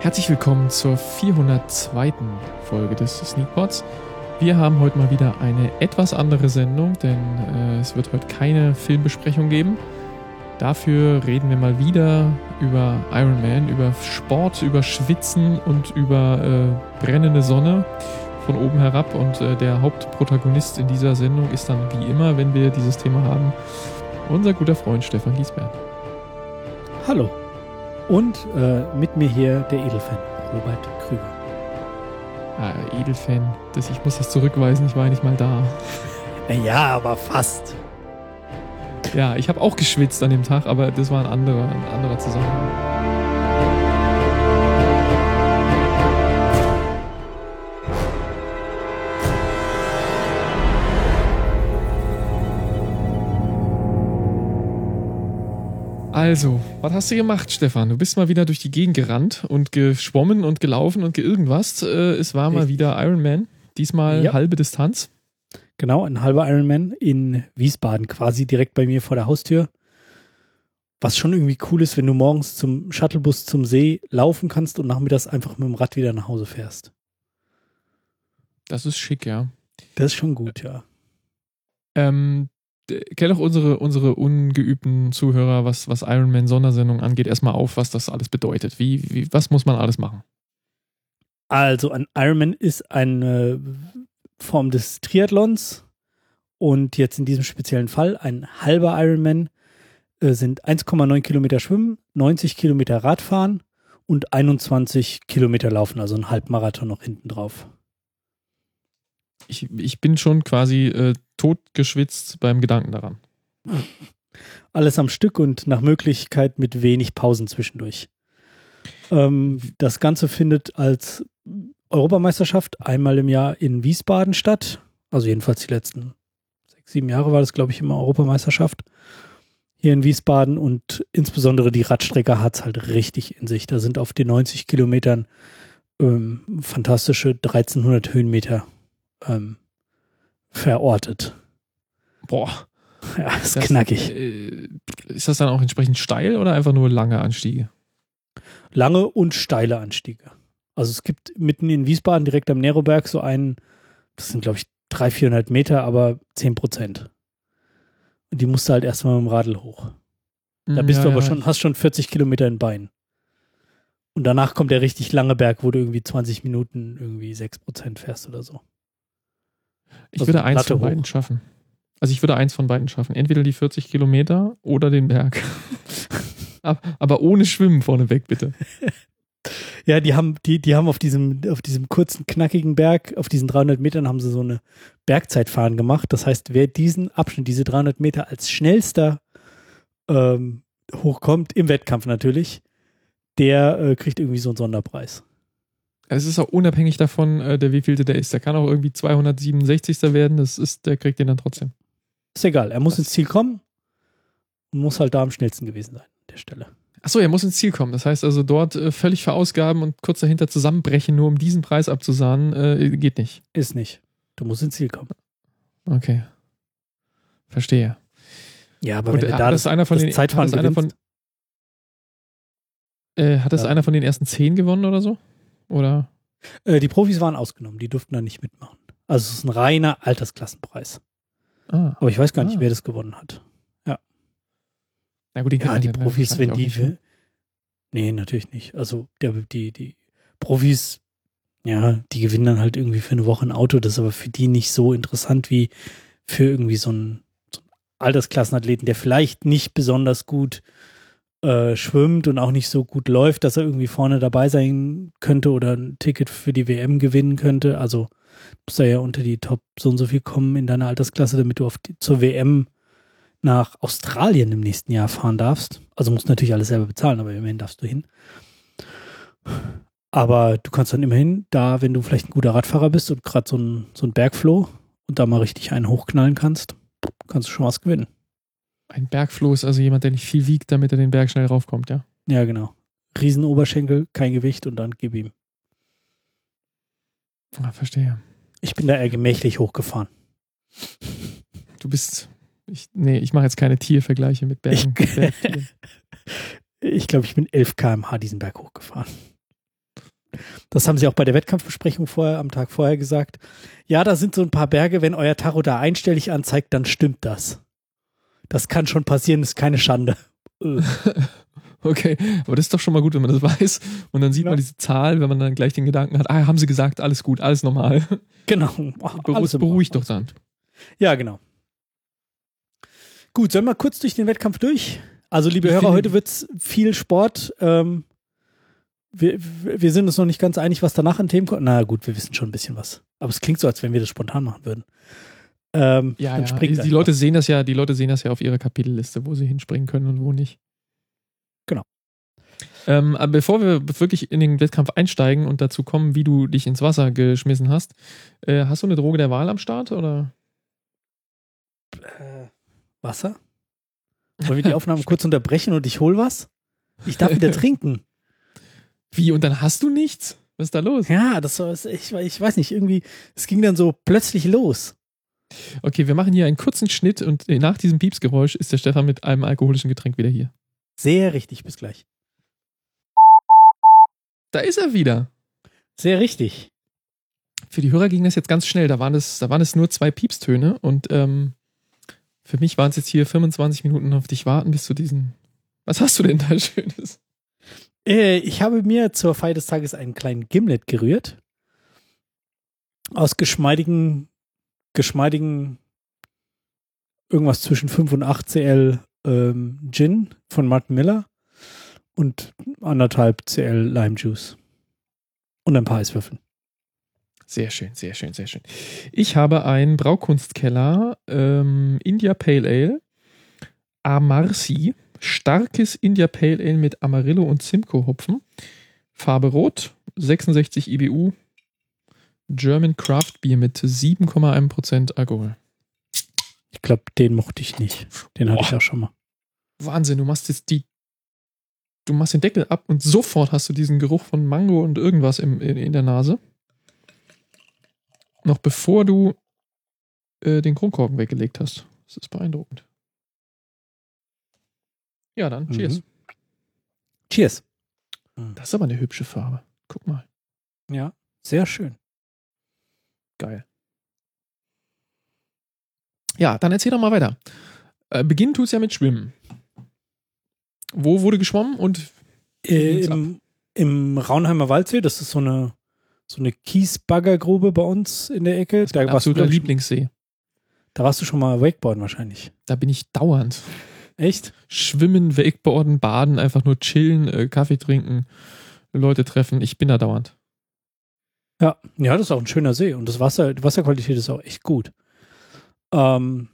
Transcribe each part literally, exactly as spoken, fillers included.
Herzlich willkommen zur vierhundertzweiten Folge des Sneakpods. Wir haben heute mal wieder eine etwas andere Sendung, denn äh, es wird heute keine Filmbesprechung geben. Dafür reden wir mal wieder über Iron Man, über Sport, über Schwitzen und über äh, brennende Sonne von oben herab. Und äh, der Hauptprotagonist in dieser Sendung ist dann wie immer, wenn wir dieses Thema haben, unser guter Freund Stefan Giesbert. Hallo. Und äh, mit mir hier der Edelfan, Robert Krüger. Ah, Edelfan, das, ich muss das zurückweisen, ich war nicht mal da. Ja, aber fast. Ja, ich habe auch geschwitzt an dem Tag, aber das war ein anderer, ein anderer Zusammenhang. Also, was hast du gemacht, Stefan? Du bist mal wieder durch die Gegend gerannt und geschwommen und gelaufen und ge irgendwas. Es war mal wieder Iron Man. Diesmal ja. Halbe Distanz. Genau, ein halber Ironman in Wiesbaden, quasi direkt bei mir vor der Haustür. Was schon irgendwie cool ist, wenn du morgens zum Shuttlebus zum See laufen kannst und nachmittags einfach mit dem Rad wieder nach Hause fährst. Das ist schick, ja. Das ist schon gut, ja. Ähm, Klär doch unsere, unsere ungeübten Zuhörer, was, was Iron Man Sondersendung angeht, erstmal auf, was das alles bedeutet. Wie, wie, was muss man alles machen? Also ein Ironman ist eine Form des Triathlons und jetzt in diesem speziellen Fall ein halber Ironman äh, sind eins Komma neun Kilometer Schwimmen, neunzig Kilometer Radfahren und einundzwanzig Kilometer Laufen, also ein Halbmarathon noch hinten drauf. Ich, ich bin schon quasi äh, totgeschwitzt beim Gedanken daran. Alles am Stück und nach Möglichkeit mit wenig Pausen zwischendurch. Ähm, das Ganze findet als Europameisterschaft einmal im Jahr in Wiesbaden statt. Also jedenfalls die letzten sechs, sieben Jahre war das, glaube ich, immer Europameisterschaft hier in Wiesbaden. Und insbesondere die Radstrecke hat es halt richtig in sich. Da sind auf den neunzig Kilometern ähm, fantastische dreizehnhundert Höhenmeter ähm, verortet. Boah. Ja, ist das, knackig. Äh, ist das dann auch entsprechend steil oder einfach nur lange Anstiege? Lange und steile Anstiege. Also es gibt mitten in Wiesbaden direkt am Neroberg so einen, das sind glaube ich dreihundert, vierhundert Meter, aber zehn Prozent. Und die musst du halt erstmal mit dem Radl hoch. Da bist ja, du aber ja. schon, hast schon vierzig Kilometer in Beinen. Und danach kommt der richtig lange Berg, wo du irgendwie zwanzig Minuten irgendwie sechs Prozent fährst oder so. Ich also würde eins Latte von beiden hoch. schaffen. Also ich würde eins von beiden schaffen. Entweder die vierzig Kilometer oder den Berg. Aber ohne Schwimmen vorneweg, bitte. Ja, die haben, die, die haben auf diesem, auf diesem kurzen, knackigen Berg, auf diesen dreihundert Metern haben sie so eine Bergzeitfahren gemacht. Das heißt, wer diesen Abschnitt, diese dreihundert Meter als schnellster ähm, hochkommt, im Wettkampf natürlich, der äh, kriegt irgendwie so einen Sonderpreis. Es ist auch unabhängig davon, äh, der wievielte der ist. Der kann auch irgendwie zweihundertsiebenundsechzig. werden. Das ist, der kriegt den dann trotzdem. Ist egal. Er muss das ins Ziel kommen und muss halt da am schnellsten gewesen sein, an der Stelle. Achso, er muss ins Ziel kommen. Das heißt also dort äh, völlig verausgaben und kurz dahinter zusammenbrechen, nur um diesen Preis abzusahnen, äh, geht nicht. Ist nicht. Du musst ins Ziel kommen. Okay. Verstehe. Ja, aber und, wenn äh, du da das, das einer von das den, Zeitfahren hat das einer von, äh, Hat das ja. einer von den ersten zehn gewonnen oder so? Oder? Äh, die Profis waren ausgenommen. Die durften da nicht mitmachen. Also es ist ein reiner Altersklassenpreis. Ah. Aber ich weiß gar nicht, ah. wer das gewonnen hat. Ja. Na gut, die, ja, die Profis, wenn die. Nicht, ne? Nee, natürlich nicht. Also der, die, die Profis, ja, die gewinnen dann halt irgendwie für eine Woche ein Auto. Das ist aber für die nicht so interessant wie für irgendwie so einen, so einen Altersklassenathleten, der vielleicht nicht besonders gut äh, schwimmt und auch nicht so gut läuft, dass er irgendwie vorne dabei sein könnte oder ein Ticket für die W M gewinnen könnte. Also musst du ja unter die Top so und so viel kommen in deiner Altersklasse, damit du auf die, zur W M nach Australien im nächsten Jahr fahren darfst. Also musst du natürlich alles selber bezahlen, aber immerhin darfst du hin. Aber du kannst dann immerhin da, wenn du vielleicht ein guter Radfahrer bist und gerade so ein, so ein Bergfloh und da mal richtig einen hochknallen kannst, kannst du schon was gewinnen. Ein Bergfloh ist also jemand, der nicht viel wiegt, damit er den Berg schnell raufkommt, ja? Ja, genau. Riesenoberschenkel, kein Gewicht und dann gib ihm. Ah, verstehe. Ich bin da eher gemächlich hochgefahren. Du bist... Ich, nee, ich mache jetzt keine Tiervergleiche mit Bergen. Ich, ich glaube, ich bin elf Kilometer pro Stunde diesen Berg hochgefahren. das haben sie auch bei der Wettkampfbesprechung vorher, am Tag vorher gesagt. Ja, da sind so ein paar Berge, wenn euer Tacho da einstellig anzeigt, dann stimmt das. Das kann schon passieren, ist keine Schande. Okay, aber das ist doch schon mal gut, wenn man das weiß. Und dann sieht ja. man diese Zahl, wenn man dann gleich den Gedanken hat, ah, haben sie gesagt, alles gut, alles normal. Genau. Alles beruhigt doch dann. Ja, genau. Gut, sollen wir kurz durch den Wettkampf durch? Also, liebe ich Hörer, heute wird es viel Sport. Ähm, wir, wir sind uns noch nicht ganz einig, was danach an Themen kommt. Na gut, wir wissen schon ein bisschen was. Aber es klingt so, als wenn wir das spontan machen würden. Ähm, ja, ja. Die, die Leute sehen das ja, die Leute sehen das ja auf ihrer Kapitelliste, wo sie hinspringen können und wo nicht. Genau. Ähm, aber bevor wir wirklich in den Wettkampf einsteigen und dazu kommen, wie du dich ins Wasser geschmissen hast, äh, hast du eine Droge der Wahl am Start, oder? Äh, Wasser? Wollen wir die Aufnahme kurz unterbrechen und ich hol was? Ich darf wieder trinken. Wie, und dann hast du nichts? Was ist da los? Ja, das war, ich, ich weiß nicht, irgendwie, es ging dann so plötzlich los. Okay, wir machen hier einen kurzen Schnitt und nach diesem Piepsgeräusch ist der Stefan mit einem alkoholischen Getränk wieder hier. Sehr richtig, bis gleich. Da ist er wieder. Sehr richtig. Für die Hörer ging das jetzt ganz schnell. Da waren es, da waren es nur zwei Piepstöne und ähm, für mich waren es jetzt hier fünfundzwanzig Minuten auf dich warten, bis zu diesen. Was hast du denn da Schönes? Äh, ich habe mir zur Feier des Tages einen kleinen Gimlet gerührt. Aus geschmeidigen, geschmeidigen irgendwas zwischen fünf und acht Cl ähm, Gin von Martin Miller und anderthalb Cl Lime Juice. Und ein paar Eiswürfeln. Sehr schön, sehr schön, sehr schön. Ich habe einen Braukunstkeller ähm, India Pale Ale Amarsi, starkes India Pale Ale mit Amarillo und Simcoe-Hopfen. Farbe rot, sechsundsechzig I B U, German Craft Beer mit sieben Komma eins Prozent Alkohol. Ich glaube, den mochte ich nicht. Den hatte ich auch schon mal. Wahnsinn, du machst jetzt die du machst den Deckel ab und sofort hast du diesen Geruch von Mango und irgendwas im, in, in der Nase. Noch bevor du äh, den Kronkorken weggelegt hast. Das ist beeindruckend. Ja, dann, cheers. Mhm. Cheers. Das ist aber eine hübsche Farbe. Guck mal. Ja, sehr schön. Geil. Ja, dann erzähl doch mal weiter. Äh, beginnen tut's ja mit Schwimmen. Wo wurde geschwommen und äh, im, im Raunheimer Waldsee, das ist so eine so eine Kiesbaggergrube bei uns in der Ecke. Das ist mein absoluter Lieblingssee. Da warst du schon mal Wakeboarden wahrscheinlich. Da bin ich dauernd. Echt? Schwimmen, Wakeboarden, baden, einfach nur chillen, äh, Kaffee trinken, Leute treffen. Ich bin da dauernd. Ja, ja, das ist auch ein schöner See und das Wasser, die Wasserqualität ist auch echt gut. Ähm,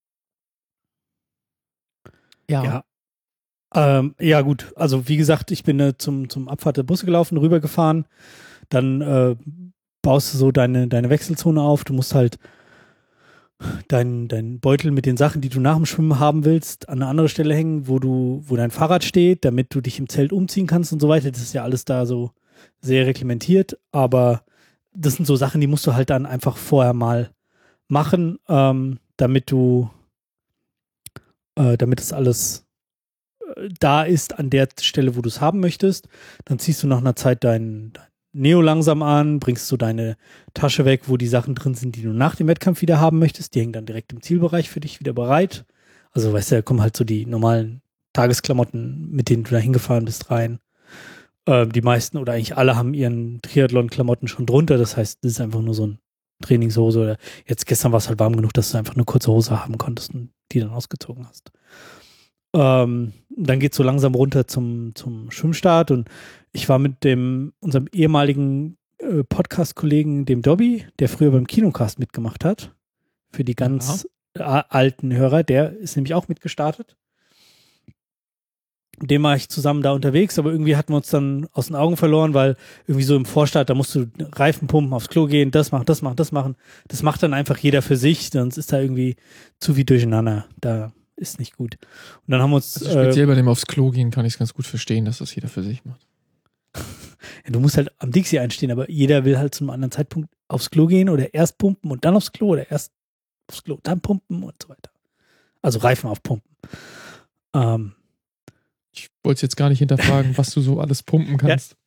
ja. Ja. Ähm, ja, gut. Also, wie gesagt, ich bin äh, zum, zum Abfahrt der Busse gelaufen, rübergefahren. Dann äh, baust du so deine, deine Wechselzone auf. Du musst halt deinen dein Beutel mit den Sachen, die du nach dem Schwimmen haben willst, an eine andere Stelle hängen, wo du, wo dein Fahrrad steht, damit du dich im Zelt umziehen kannst und so weiter. Das ist ja alles da so sehr reglementiert, aber das sind so Sachen, die musst du halt dann einfach vorher mal machen, ähm, damit du äh, damit das alles äh, da ist an der Stelle, wo du es haben möchtest. Dann ziehst du nach einer Zeit dein, dein Neo langsam an, bringst du deine Tasche weg, wo die Sachen drin sind, die du nach dem Wettkampf wieder haben möchtest. Die hängen dann direkt im Zielbereich für dich wieder bereit. Also weißt du, da kommen halt so die normalen Tagesklamotten, mit denen du da hingefahren bist, rein. Äh, die meisten oder eigentlich alle haben ihren Triathlon-Klamotten schon drunter. Das heißt, das ist einfach nur so ein Trainingshose. Oder jetzt gestern war es halt warm genug, dass du einfach eine kurze Hose haben konntest und die dann ausgezogen hast. Ähm, dann geht's so langsam runter zum, zum Schwimmstart und ich war mit dem, unserem ehemaligen äh, Podcast-Kollegen, dem Dobby, der früher beim Kinocast mitgemacht hat, für die ganz ja. alten Hörer, der ist nämlich auch mitgestartet. Mit dem war ich zusammen da unterwegs, aber irgendwie hatten wir uns dann aus den Augen verloren, weil irgendwie so im Vorstart, da musst du Reifen pumpen, aufs Klo gehen, das machen, das machen, das machen. Das macht dann einfach jeder für sich, sonst ist da irgendwie zu viel durcheinander. Da ist nicht gut. Und dann haben wir uns... Also speziell äh, bei dem aufs Klo gehen kann ich es ganz gut verstehen, dass das jeder für sich macht. Ja, du musst halt am Dixie einstehen, aber jeder will halt zu einem anderen Zeitpunkt aufs Klo gehen oder erst pumpen und dann aufs Klo oder erst aufs Klo, dann pumpen und so weiter. Also Reifen aufpumpen. Ähm, ich wollte jetzt gar nicht hinterfragen, was du so alles pumpen kannst.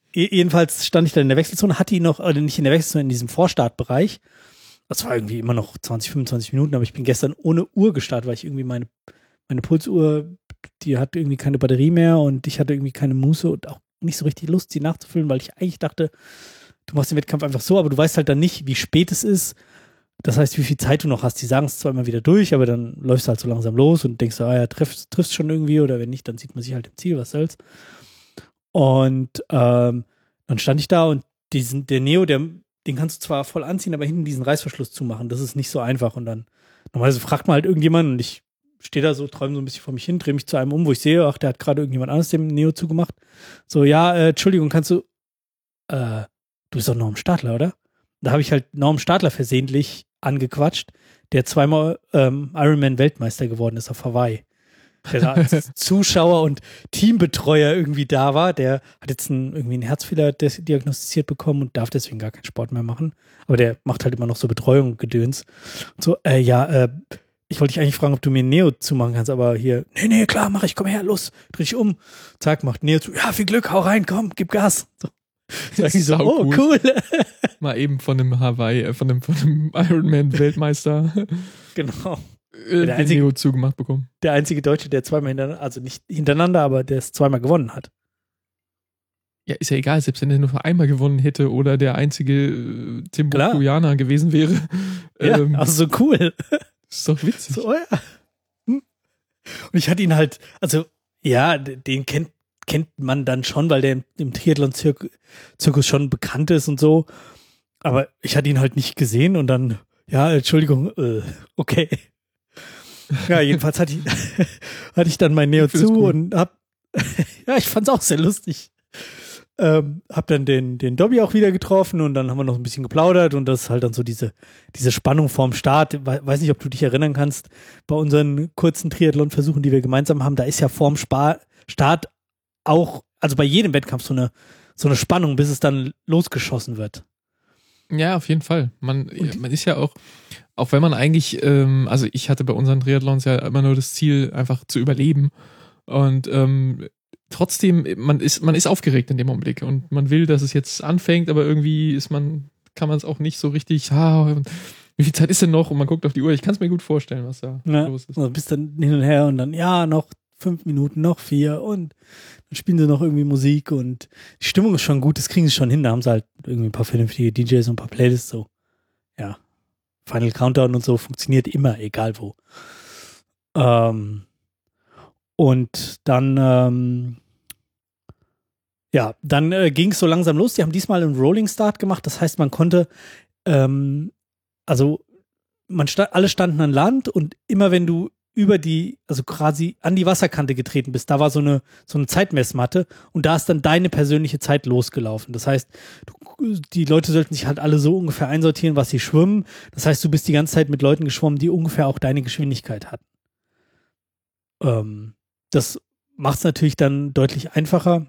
jedenfalls stand ich dann in der Wechselzone, hatte ihn noch, oder nicht in der Wechselzone, in diesem Vorstartbereich. Das war irgendwie immer noch zwanzig, fünfundzwanzig Minuten, aber ich bin gestern ohne Uhr gestartet, weil ich irgendwie meine, meine Pulsuhr, die hat irgendwie keine Batterie mehr und ich hatte irgendwie keine Muße und auch nicht so richtig Lust, sie nachzufüllen, weil ich eigentlich dachte, du machst den Wettkampf einfach so, aber du weißt halt dann nicht, wie spät es ist. Das heißt, wie viel Zeit du noch hast. Die sagen es zwar immer wieder durch, aber dann läufst du halt so langsam los und denkst so, ah ja, triffst, triffst schon irgendwie oder wenn nicht, dann sieht man sich halt im Ziel, was soll's. Und ähm, dann stand ich da und diesen, der Neo, der, den kannst du zwar voll anziehen, aber hinten diesen Reißverschluss zumachen. Das ist nicht so einfach. Und dann, normalerweise fragt man halt irgendjemanden und ich stehe da so, träume so ein bisschen vor mich hin, drehe mich zu einem um, wo ich sehe, ach, der hat gerade irgendjemand anderes dem Neo zugemacht. So, ja, äh, Entschuldigung, kannst du, äh, du bist doch Norm Stadler, oder? Da habe ich halt Norm Stadler versehentlich angequatscht, der zweimal ähm, Ironman-Weltmeister geworden ist auf Hawaii. Der da als Zuschauer und Teambetreuer irgendwie da war. Der hat jetzt einen, irgendwie einen Herzfehler des- diagnostiziert bekommen und darf deswegen gar keinen Sport mehr machen. Aber der macht halt immer noch so Betreuung und Gedöns. Und so, äh, ja, äh, ich wollte dich eigentlich fragen, ob du mir ein Neo zumachen kannst, aber hier, nee, nee, klar, mach ich, komm her, los, dreh dich um. Zack, macht Neo zu, ja, viel Glück, hau rein, komm, gib Gas. So. Das ist so, sau oh, cool. Mal eben von dem Hawaii, äh, von dem, von dem Ironman-Weltmeister Genau. äh, Der den einzige- Neo zugemacht bekommen. Der einzige Deutsche, der zweimal hintereinander, also nicht hintereinander, aber der es zweimal gewonnen hat. Ja, ist ja egal, selbst wenn er nur einmal gewonnen hätte oder der einzige äh, Timbuktuaner gewesen wäre. Ja, ähm, also so cool. ist doch witzig. So, oh ja. Hm. Und ich hatte ihn halt, also ja, d- den kennt, kennt man dann schon, weil der im, im Triathlon-Zirkus schon bekannt ist und so. Aber ich hatte ihn halt nicht gesehen und dann, ja, Entschuldigung, äh, okay. Ja, jedenfalls hatte ich, hatte ich dann mein Neo Ich find's zu cool. und hab, ja, ich fand's auch sehr lustig. Ähm, hab dann den, den Dobby auch wieder getroffen und dann haben wir noch ein bisschen geplaudert und das ist halt dann so diese, diese Spannung vorm Start. We- Weiß nicht, ob du dich erinnern kannst, bei unseren kurzen Triathlon-Versuchen, die wir gemeinsam haben, da ist ja vorm Spa- Start auch, also bei jedem Wettkampf so eine, so eine Spannung, bis es dann losgeschossen wird. Ja, auf jeden Fall. Man, man ist ja auch, auch wenn man eigentlich, ähm, also ich hatte bei unseren Triathlons ja immer nur das Ziel, einfach zu überleben. Und ähm, trotzdem, man ist, man ist aufgeregt in dem Augenblick und man will, dass es jetzt anfängt, aber irgendwie ist man, kann man es auch nicht so richtig, ah, wie viel Zeit ist denn noch? Und man guckt auf die Uhr. Ich kann es mir gut vorstellen, was da Ja, los ist. also bist dann hin und her und dann, ja, noch fünf Minuten, noch vier und dann spielen sie noch irgendwie Musik und die Stimmung ist schon gut, das kriegen sie schon hin, da haben sie halt irgendwie ein paar vernünftige D Js und ein paar Playlists, so, ja, Final Countdown und so funktioniert immer, egal wo. Ähm, und dann, ähm, ja, dann äh, ging es so langsam los, die haben diesmal einen Rolling Start gemacht, das heißt, man konnte, ähm, also man sta- alle standen an Land und immer wenn du über die, also quasi an die Wasserkante getreten bist, da war so eine, so eine Zeitmessmatte und da ist dann deine persönliche Zeit losgelaufen. Das heißt, du, die Leute sollten sich halt alle so ungefähr einsortieren, was sie schwimmen. Das heißt, du bist die ganze Zeit mit Leuten geschwommen, die ungefähr auch deine Geschwindigkeit hatten. Ähm, das macht es natürlich dann deutlich einfacher,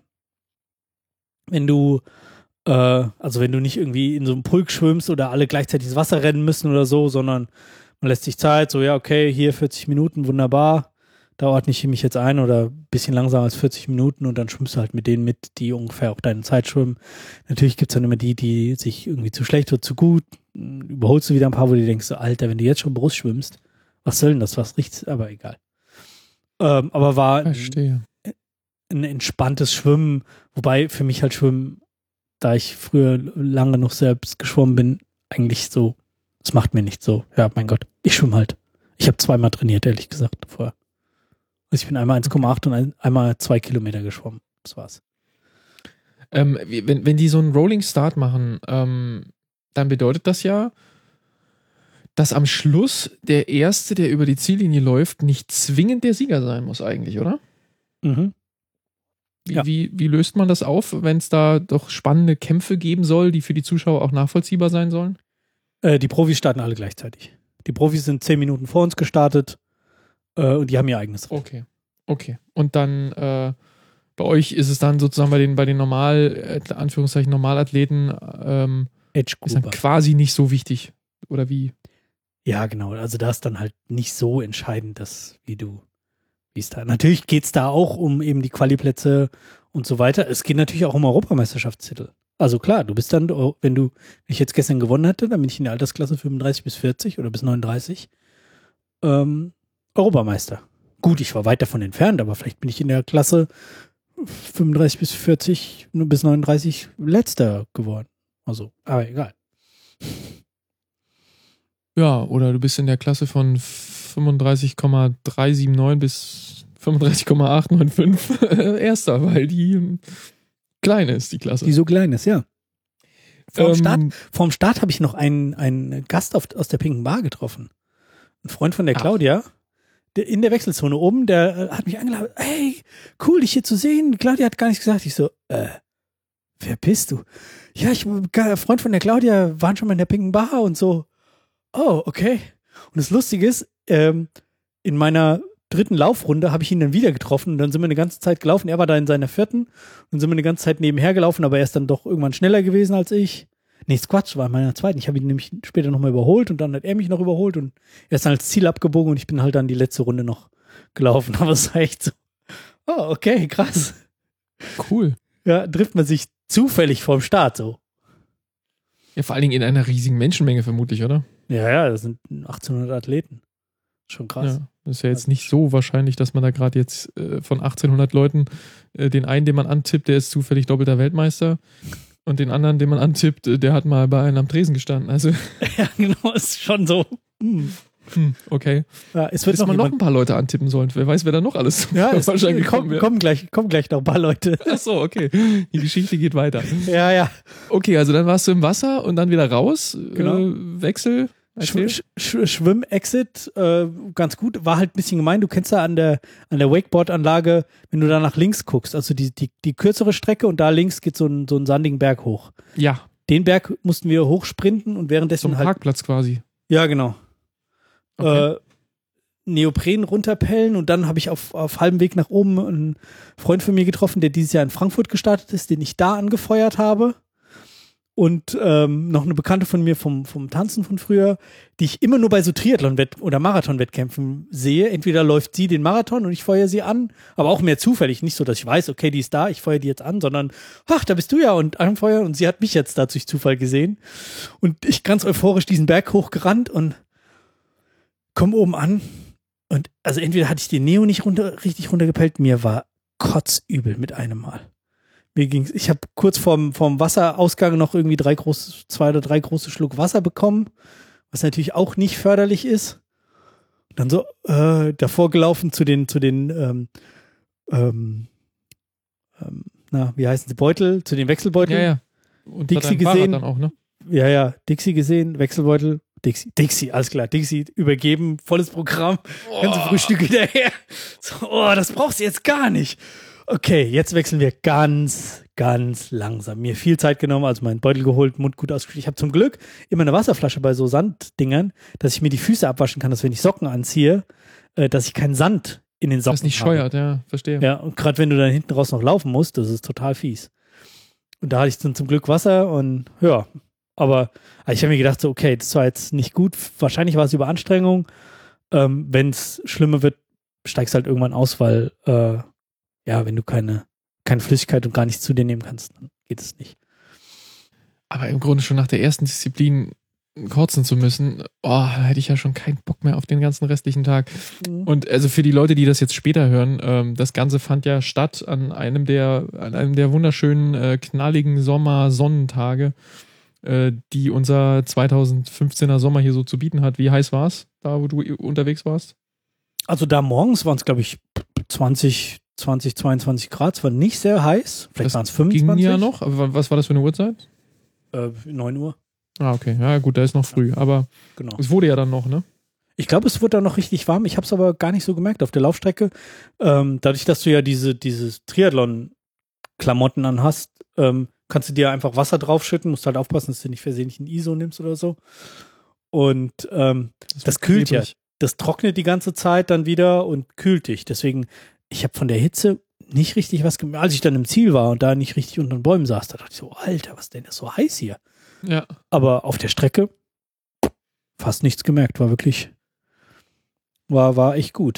wenn du äh, also wenn du nicht irgendwie in so einem Pulk schwimmst oder alle gleichzeitig ins Wasser rennen müssen oder so, sondern man lässt sich Zeit, so ja, okay, hier vierzig Minuten, wunderbar, da ordne ich mich jetzt ein oder ein bisschen langsamer als vierzig Minuten und dann schwimmst du halt mit denen mit, die ungefähr auch deine Zeit schwimmen. Natürlich gibt es dann immer die, die sich irgendwie zu schlecht oder zu gut, überholst du wieder ein paar, wo du denkst, so, Alter, wenn du jetzt schon Brust schwimmst, was soll denn das, was riecht's, aber egal. Ähm, aber war Verstehe. ein entspanntes Schwimmen, wobei für mich halt Schwimmen, da ich früher lange noch selbst geschwommen bin, eigentlich so, es macht mir nicht so, ja, mein Gott, ich schwimme halt. Ich habe zweimal trainiert, ehrlich gesagt, vorher. Also ich bin einmal eins Komma acht und ein, einmal zwei Kilometer geschwommen. Das war's. Ähm, wie- wenn, wenn die so einen Rolling Start machen, ähm, dann bedeutet das ja, dass am Schluss der Erste, der über die Ziellinie läuft, nicht zwingend der Sieger sein muss eigentlich, oder? Mhm. Wie, Ja. wie, wie löst man das auf, wenn es da doch spannende Kämpfe geben soll, die für die Zuschauer auch nachvollziehbar sein sollen? Äh, die Profis starten alle gleichzeitig. Die Profis sind zehn Minuten vor uns gestartet äh, und die haben ihr eigenes Rennen. Okay, okay. Und dann äh, bei euch ist es dann sozusagen bei den, bei den Normal, äh, Anführungszeichen Normalathleten, ähm, Edge ist dann Grouper. quasi nicht so wichtig. Oder wie? Ja, genau. Also da ist dann halt nicht so entscheidend, dass wie du, wie es da. Natürlich geht's da auch um eben die Quali-Plätze und so weiter. Es geht natürlich auch um Europameisterschaftstitel. Also klar, du bist dann, wenn du, wenn ich jetzt gestern gewonnen hätte, dann bin ich in der Altersklasse fünfunddreißig bis vierzig oder bis neununddreißig ähm, Europameister. Gut, ich war weit davon entfernt, aber vielleicht bin ich in der Klasse fünfunddreißig bis vierzig, nur bis neununddreißig letzter geworden. Also, aber egal. Ja, oder du bist in der Klasse von fünfunddreißig Komma dreihundertneunundsiebzig bis fünfunddreißig Komma achthundertfünfundneunzig Erster, weil die klein ist, die Klasse. Die so klein ist, ja. Vorm Ähm, Start, vorm Start habe ich noch einen, einen Gast auf, aus der Pinken Bar getroffen. Ein Freund von der Ach. Claudia, der in der Wechselzone oben, der äh, hat mich eingeladen. Hey, cool, dich hier zu sehen. Claudia hat gar nichts gesagt. Ich so, äh, wer bist du? Ja, ich bin Freund von der Claudia, waren schon mal in der Pinken Bar und so. Oh, okay. Und das Lustige ist, ähm, in meiner dritten Laufrunde habe ich ihn dann wieder getroffen und dann sind wir eine ganze Zeit gelaufen. Er war da in seiner vierten und sind wir eine ganze Zeit nebenher gelaufen, aber er ist dann doch irgendwann schneller gewesen als ich. Nee, Quatsch, war in meiner zweiten. Ich habe ihn nämlich später nochmal überholt und dann hat er mich noch überholt und er ist dann als Ziel abgebogen und ich bin halt dann die letzte Runde noch gelaufen. Aber es war echt so, oh, okay, krass. Cool. Ja, trifft man sich zufällig vorm Start so. Ja, vor allen Dingen in einer riesigen Menschenmenge vermutlich, oder? Ja, ja, das sind achtzehnhundert Athleten. Schon krass. Ja, das ist ja jetzt nicht so wahrscheinlich, dass man da gerade jetzt äh, von achtzehnhundert Leuten äh, den einen, den man antippt, der ist zufällig doppelter Weltmeister und den anderen, den man antippt, äh, der hat mal bei einem am Tresen gestanden. Also, Ja, genau, ist schon so. Hm. hm, okay. Ja, es wird Bis noch, man noch jemand, ein paar Leute antippen sollen. Wer weiß, wer da noch alles ja, es wahrscheinlich kommen, kommen wird. kommen, gleich, kommen gleich noch ein paar Leute. Ach so, okay. Die Geschichte geht weiter. Ja, ja. Okay, also dann warst du im Wasser und dann wieder raus. Genau. Äh, Wechsel. Schw Sch Sch Schwimm-Exit, äh, ganz gut, war halt ein bisschen gemein. Du kennst ja an der, an der Wakeboard-Anlage, wenn du da nach links guckst, also die, die, die kürzere Strecke und da links geht so ein, so ein sandigen Berg hoch. Ja, Den Berg mussten wir hochsprinten und währenddessen zum halt. Parkplatz quasi. Ja, genau. Okay. Äh, Neopren runterpellen und dann habe ich auf, auf halbem Weg nach oben einen Freund von mir getroffen, der dieses Jahr in Frankfurt gestartet ist, den ich da angefeuert habe. Und ähm, noch eine Bekannte von mir vom, vom Tanzen von früher, die ich immer nur bei so Triathlon-Wett- oder Marathon-Wettkämpfen sehe. Entweder läuft sie den Marathon und ich feuere sie an, aber auch mehr zufällig. Nicht so, dass ich weiß, okay, die ist da, ich feuere die jetzt an, sondern, ach, da bist du ja und anfeuern. Und sie hat mich jetzt da durch Zufall gesehen. Und ich ganz euphorisch diesen Berg hochgerannt und komm oben an. Und also entweder hatte ich den Neo nicht runter, richtig runtergepellt, mir war kotzübel mit einem Mal. Mir ging's, ich habe kurz vorm, vorm Wasserausgang noch irgendwie drei große, zwei oder drei große Schluck Wasser bekommen, was natürlich auch nicht förderlich ist. Und dann so äh, davor gelaufen zu den, zu den, ähm, ähm, ähm, na, wie heißen sie, Beutel, zu den Wechselbeuteln. Ja, ja. Und Dixie bei deinem Fahrrad gesehen. dann auch, ne? Ja, ja, Dixie gesehen, Wechselbeutel, Dixie, Dixie, alles klar, Dixie übergeben, volles Programm, ganze Frühstück hinterher. So, oh, das brauchst du jetzt gar nicht. Okay, jetzt wechseln wir ganz, ganz langsam. Mir viel Zeit genommen, also meinen Beutel geholt, Mund gut ausgespült. Ich habe zum Glück immer eine Wasserflasche bei so Sanddingern, dass ich mir die Füße abwaschen kann, dass wenn ich Socken anziehe, äh, dass ich keinen Sand in den Socken Das nicht habe. scheuert, ja, verstehe. Ja, und gerade wenn du dann hinten raus noch laufen musst, das ist total fies. Und da hatte ich dann zum Glück Wasser und ja, aber also ich habe mir gedacht, so, okay, das war jetzt nicht gut. Wahrscheinlich war es Überanstrengung. Ähm, wenn es schlimmer wird, steigst halt irgendwann aus, weil äh, ja, wenn du keine, keine Flüssigkeit und gar nichts zu dir nehmen kannst, dann geht es nicht. Aber im Grunde schon nach der ersten Disziplin kotzen zu müssen, oh, da hätte ich ja schon keinen Bock mehr auf den ganzen restlichen Tag. Mhm. Und also für die Leute, die das jetzt später hören, ähm, das Ganze fand ja statt an einem der, an einem der wunderschönen, äh, knalligen Sommer-Sonnentage, äh, die unser zweitausendfünfzehner Sommer hier so zu bieten hat. Wie heiß war es, da wo du unterwegs warst? Also da morgens waren es, glaube ich, zwanzig, zwanzig, zweiundzwanzig Grad. Es war nicht sehr heiß. Vielleicht waren es fünfundzwanzig. Ging ja noch. Aber was war das für eine Uhrzeit? Äh, neun Uhr. Ah, okay. Ja, gut, da ist noch früh. Aber Genau. es wurde ja dann noch, ne? Ich glaube, es wurde dann noch richtig warm. Ich habe es aber gar nicht so gemerkt auf der Laufstrecke. Ähm, dadurch, dass du ja diese dieses Triathlon-Klamotten anhast, ähm, kannst du dir einfach Wasser draufschütten. Musst halt aufpassen, dass du nicht versehentlich ein I S O nimmst oder so. Und ähm, das, das kühlt ja. Das trocknet die ganze Zeit dann wieder und kühlt dich. Deswegen, ich habe von der Hitze nicht richtig was gemerkt. Als ich dann im Ziel war und da nicht richtig unter den Bäumen saß, da dachte ich so, Alter, was denn ist so heiß hier? Ja. Aber auf der Strecke fast nichts gemerkt. War wirklich, war, war echt gut.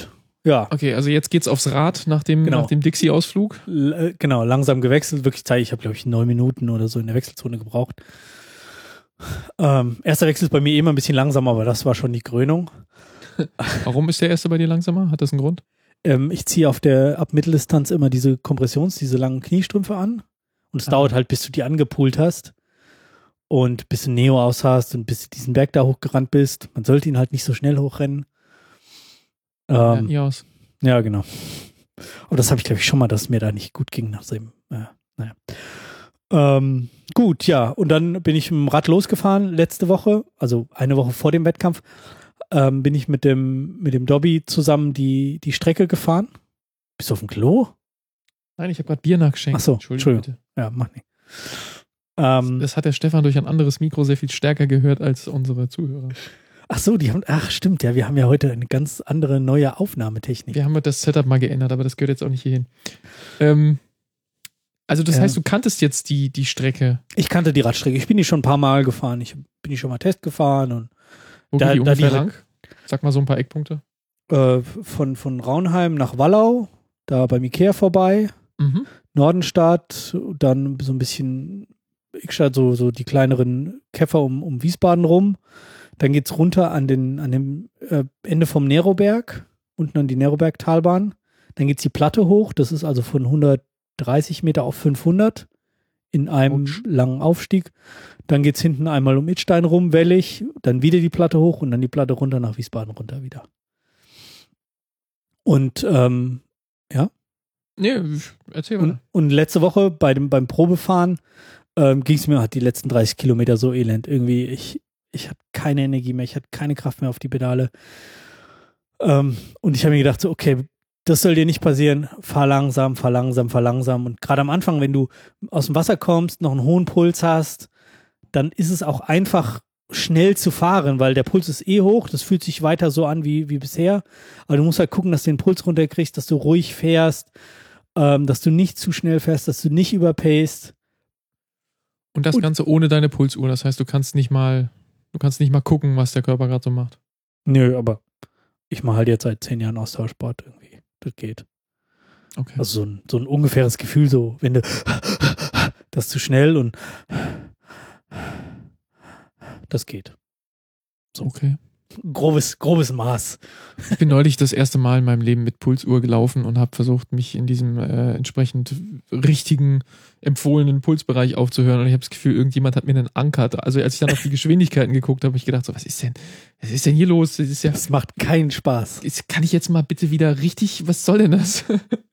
ja. Okay, also jetzt geht's aufs Rad nach dem, Genau. nach dem Dixie-Ausflug. L- genau, langsam gewechselt, wirklich Zeit. Ich habe, glaube ich, neun Minuten oder so in der Wechselzone gebraucht. Ähm, erster Wechsel ist bei mir immer ein bisschen langsamer, aber das war schon die Krönung. Warum ist der erste bei dir langsamer? Hat das einen Grund? Ähm, ich ziehe auf der ab Mitteldistanz immer diese Kompressions-, diese langen Kniestrümpfe an. Und es Ah. dauert halt, bis du die angepult hast. Und bis du Neo aus hast und bis du diesen Berg da hochgerannt bist. Man sollte ihn halt nicht so schnell hochrennen. Ja, Ähm, nie aus. ja, genau. Aber das habe ich, glaube ich, schon mal, dass es mir da nicht gut ging nach dem. Äh, naja. Ähm, gut, ja. Und dann bin ich mit dem Rad losgefahren letzte Woche, also eine Woche vor dem Wettkampf, ähm, bin ich mit dem, mit dem Dobby zusammen die, die Strecke gefahren. Bist du auf dem Klo? Nein, ich habe gerade Bier nachgeschenkt. Ach so, Entschuldigung, Entschuldigung. bitte. Ja, mach nicht. Ähm, Das hat der Stefan durch ein anderes Mikro sehr viel stärker gehört als unsere Zuhörer. ach so, die haben, ach stimmt, ja, wir haben ja heute eine ganz andere neue Aufnahmetechnik. Wir haben das Setup mal geändert, aber das gehört jetzt auch nicht hierhin. Ähm, also das Ja. heißt, du kanntest jetzt die, die Strecke. Ich kannte die Radstrecke. Ich bin die schon ein paar Mal gefahren. Ich bin die schon mal Test gefahren und Wo Da- geht die da ungefähr die- lang? Sag mal so ein paar Eckpunkte. äh, von, von Raunheim nach Wallau, da beim Ikea vorbei, Mhm. Nordenstadt, dann so ein bisschen Ickstadt, so, so die kleineren Käfer um, um Wiesbaden rum. Dann geht's runter an den, an dem äh, Ende vom Neroberg, unten an die Neroberg-Talbahn. Dann geht's die Platte hoch, das ist also von hundertdreißig Meter auf fünfhundert in einem Autsch. langen Aufstieg. Dann geht's hinten einmal um Idstein rum, wellig, dann wieder die Platte hoch und dann die Platte runter nach Wiesbaden runter wieder. Und ähm, Nee, erzähl mal. Und, und letzte Woche bei dem, beim Probefahren ähm, ging es mir halt die letzten dreißig Kilometer so elend. Irgendwie, ich, ich hatte keine Energie mehr, ich hatte keine Kraft mehr auf die Pedale. Ähm, und ich habe mir gedacht, so, okay, das soll dir nicht passieren. Fahr langsam, fahr langsam, fahr langsam. Und gerade am Anfang, wenn du aus dem Wasser kommst, noch einen hohen Puls hast, dann ist es auch einfach schnell zu fahren, weil der Puls ist eh hoch, das fühlt sich weiter so an wie, wie bisher. Aber du musst halt gucken, dass du den Puls runterkriegst, dass du ruhig fährst, ähm, dass du nicht zu schnell fährst, dass du nicht überpaced. Und das Und- Ganze ohne deine Pulsuhr. Das heißt, du kannst nicht mal, du kannst nicht mal gucken, was der Körper gerade so macht. Nö, aber ich mache halt jetzt seit zehn Jahren Austauschsport irgendwie. Das geht. Okay. Also so ein, so ein ungefähres Gefühl, so wenn du das ist zu schnell und das geht. So. Okay. Grobes, grobes Maß. Ich bin neulich das erste Mal in meinem Leben mit Pulsuhr gelaufen und habe versucht, mich in diesem äh, entsprechend richtigen, empfohlenen Pulsbereich aufzuhören. Und ich habe das Gefühl, irgendjemand hat mir einen Anker. Also als ich dann auf die Geschwindigkeiten geguckt habe, habe ich gedacht, so, was ist denn, was ist denn hier los? Das ist ja, Das macht keinen Spaß. ist, kann ich jetzt mal bitte wieder richtig, was soll denn das?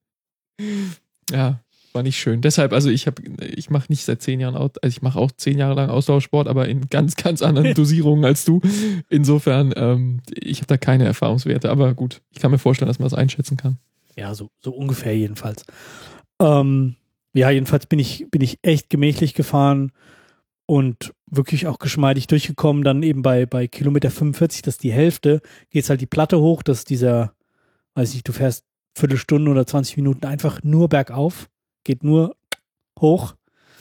Ja, war nicht schön. Deshalb, also ich habe, ich mache nicht seit zehn Jahren, Aus- also ich mache auch zehn Jahre lang Ausdauersport, aber in ganz, ganz anderen Dosierungen als du. Insofern, ähm, ich habe da keine Erfahrungswerte, aber gut, ich kann mir vorstellen, dass man das einschätzen kann. Ja, so, so ungefähr jedenfalls. Ähm, ja, jedenfalls bin ich, bin ich echt gemächlich gefahren und wirklich auch geschmeidig durchgekommen. Dann eben bei, bei Kilometer fünfundvierzig, das ist die Hälfte, geht's halt die Platte hoch, das ist dieser, weiß nicht, du fährst Viertelstunde oder zwanzig Minuten einfach nur bergauf, geht nur hoch.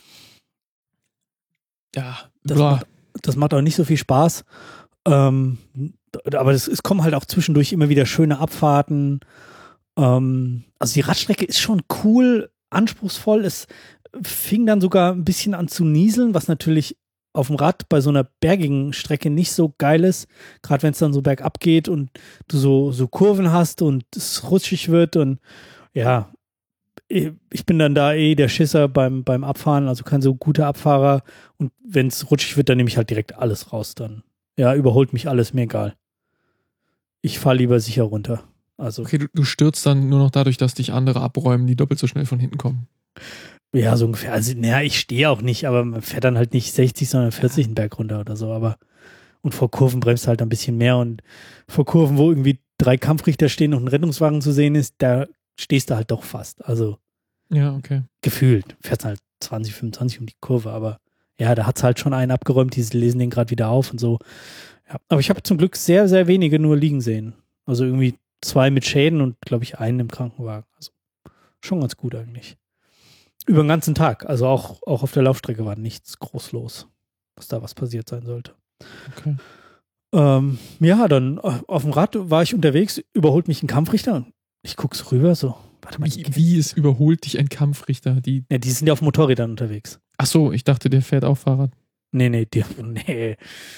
Ja, Das boah. macht, das macht auch nicht so viel Spaß. Ähm, aber das, es kommen halt auch zwischendurch immer wieder schöne Abfahrten. Ähm, also die Radstrecke ist schon cool, anspruchsvoll. Es fing dann sogar ein bisschen an zu nieseln, was natürlich auf dem Rad bei so einer bergigen Strecke nicht so geil ist. Gerade wenn es dann so bergab geht und du so, so Kurven hast und es rutschig wird und ja, ich bin dann da eh der Schisser beim, beim Abfahren, also kein so guter Abfahrer. Und wenn es rutschig wird, dann nehme ich halt direkt alles raus dann. Ja, überholt mich alles, mir egal. Ich fahre lieber sicher runter. Also, Okay, du, du stürzt dann nur noch dadurch, dass dich andere abräumen, die doppelt so schnell von hinten kommen. ja, so ungefähr. Also, naja, ich stehe auch nicht, aber man fährt dann halt nicht sechzig, sondern vierzig einen Berg runter oder so. Aber, und vor Kurven bremst halt ein bisschen mehr. Und vor Kurven, wo irgendwie drei Kampfrichter stehen und ein Rettungswagen zu sehen ist, da stehst du halt doch fast. Also, Ja, okay. gefühlt. Fährst halt zwanzig, fünfundzwanzig um die Kurve, aber ja, da hat's halt schon einen abgeräumt, die lesen den gerade wieder auf und so. Ja, aber ich habe zum Glück sehr, sehr wenige nur liegen sehen. Also irgendwie zwei mit Schäden und, glaube ich, einen im Krankenwagen. Also schon ganz gut eigentlich. Über den ganzen Tag. Also auch, auch auf der Laufstrecke war nichts groß los, was da was passiert sein sollte. Okay. Ähm, ja, dann äh, auf dem Rad war ich unterwegs, überholt mich ein Kampfrichter. Ich guck's rüber, so, warte mal. Wie, wie es überholt dich ein Kampfrichter? Die, ja, die sind ja auf Motorrädern unterwegs. ach so, ich dachte, der fährt auch Fahrrad. Nee, nee, die, nee.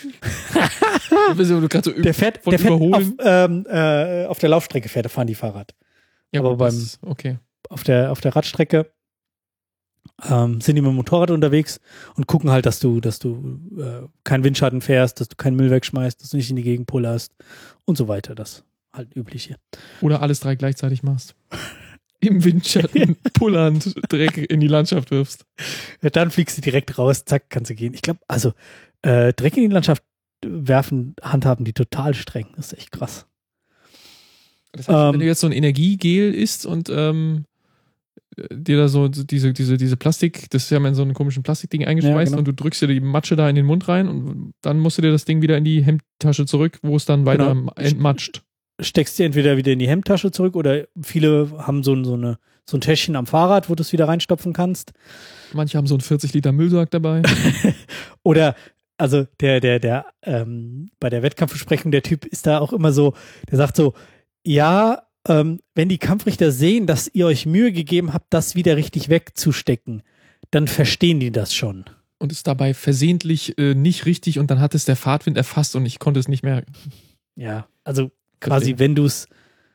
Du gerade so Der fährt, von der fährt auf, überholen. ähm, äh, auf der Laufstrecke fährt, da fahren die Fahrrad. Ja, aber gut, beim- das- okay. Auf der, auf der Radstrecke ähm, sind die mit dem Motorrad unterwegs und gucken halt, dass du, dass du äh, keinen Windschatten fährst, dass du keinen Müll wegschmeißt, dass du nicht in die Gegend pullerst und so weiter. Das halt übliche. Oder alles drei gleichzeitig machst. Im Windschatten pullernd Dreck in die Landschaft wirfst. Ja, dann fliegst du direkt raus, zack, kannst du gehen. Ich glaube, also äh, Dreck in die Landschaft werfen, handhaben die total streng. Das ist echt krass. Das heißt, Ähm, wenn du jetzt so ein Energiegel isst und ähm, dir da so diese, diese, diese Plastik, das ist ja mal in so einen komischen Plastikding eingeschweißt Ja, genau. und du drückst dir die Matsche da in den Mund rein und dann musst du dir das Ding wieder in die Hemdtasche zurück, wo es dann weiter Genau. entmatscht. Steckst dir entweder wieder in die Hemdtasche zurück oder viele haben so, ein- so, eine, so ein Täschchen am Fahrrad, wo du es wieder reinstopfen kannst. Manche haben so einen vierzig Liter Müllsack dabei. Oder, also der, der, der, ähm, bei der Wettkampfbesprechung, der Typ ist da auch immer so, der sagt so, ja, ähm, wenn die Kampfrichter sehen, dass ihr euch Mühe gegeben habt, das wieder richtig wegzustecken, dann verstehen die das schon. Und ist dabei versehentlich äh, nicht richtig und dann hat es der Fahrtwind erfasst und ich konnte es nicht mehr. Ja, also quasi, Verstehe. wenn du es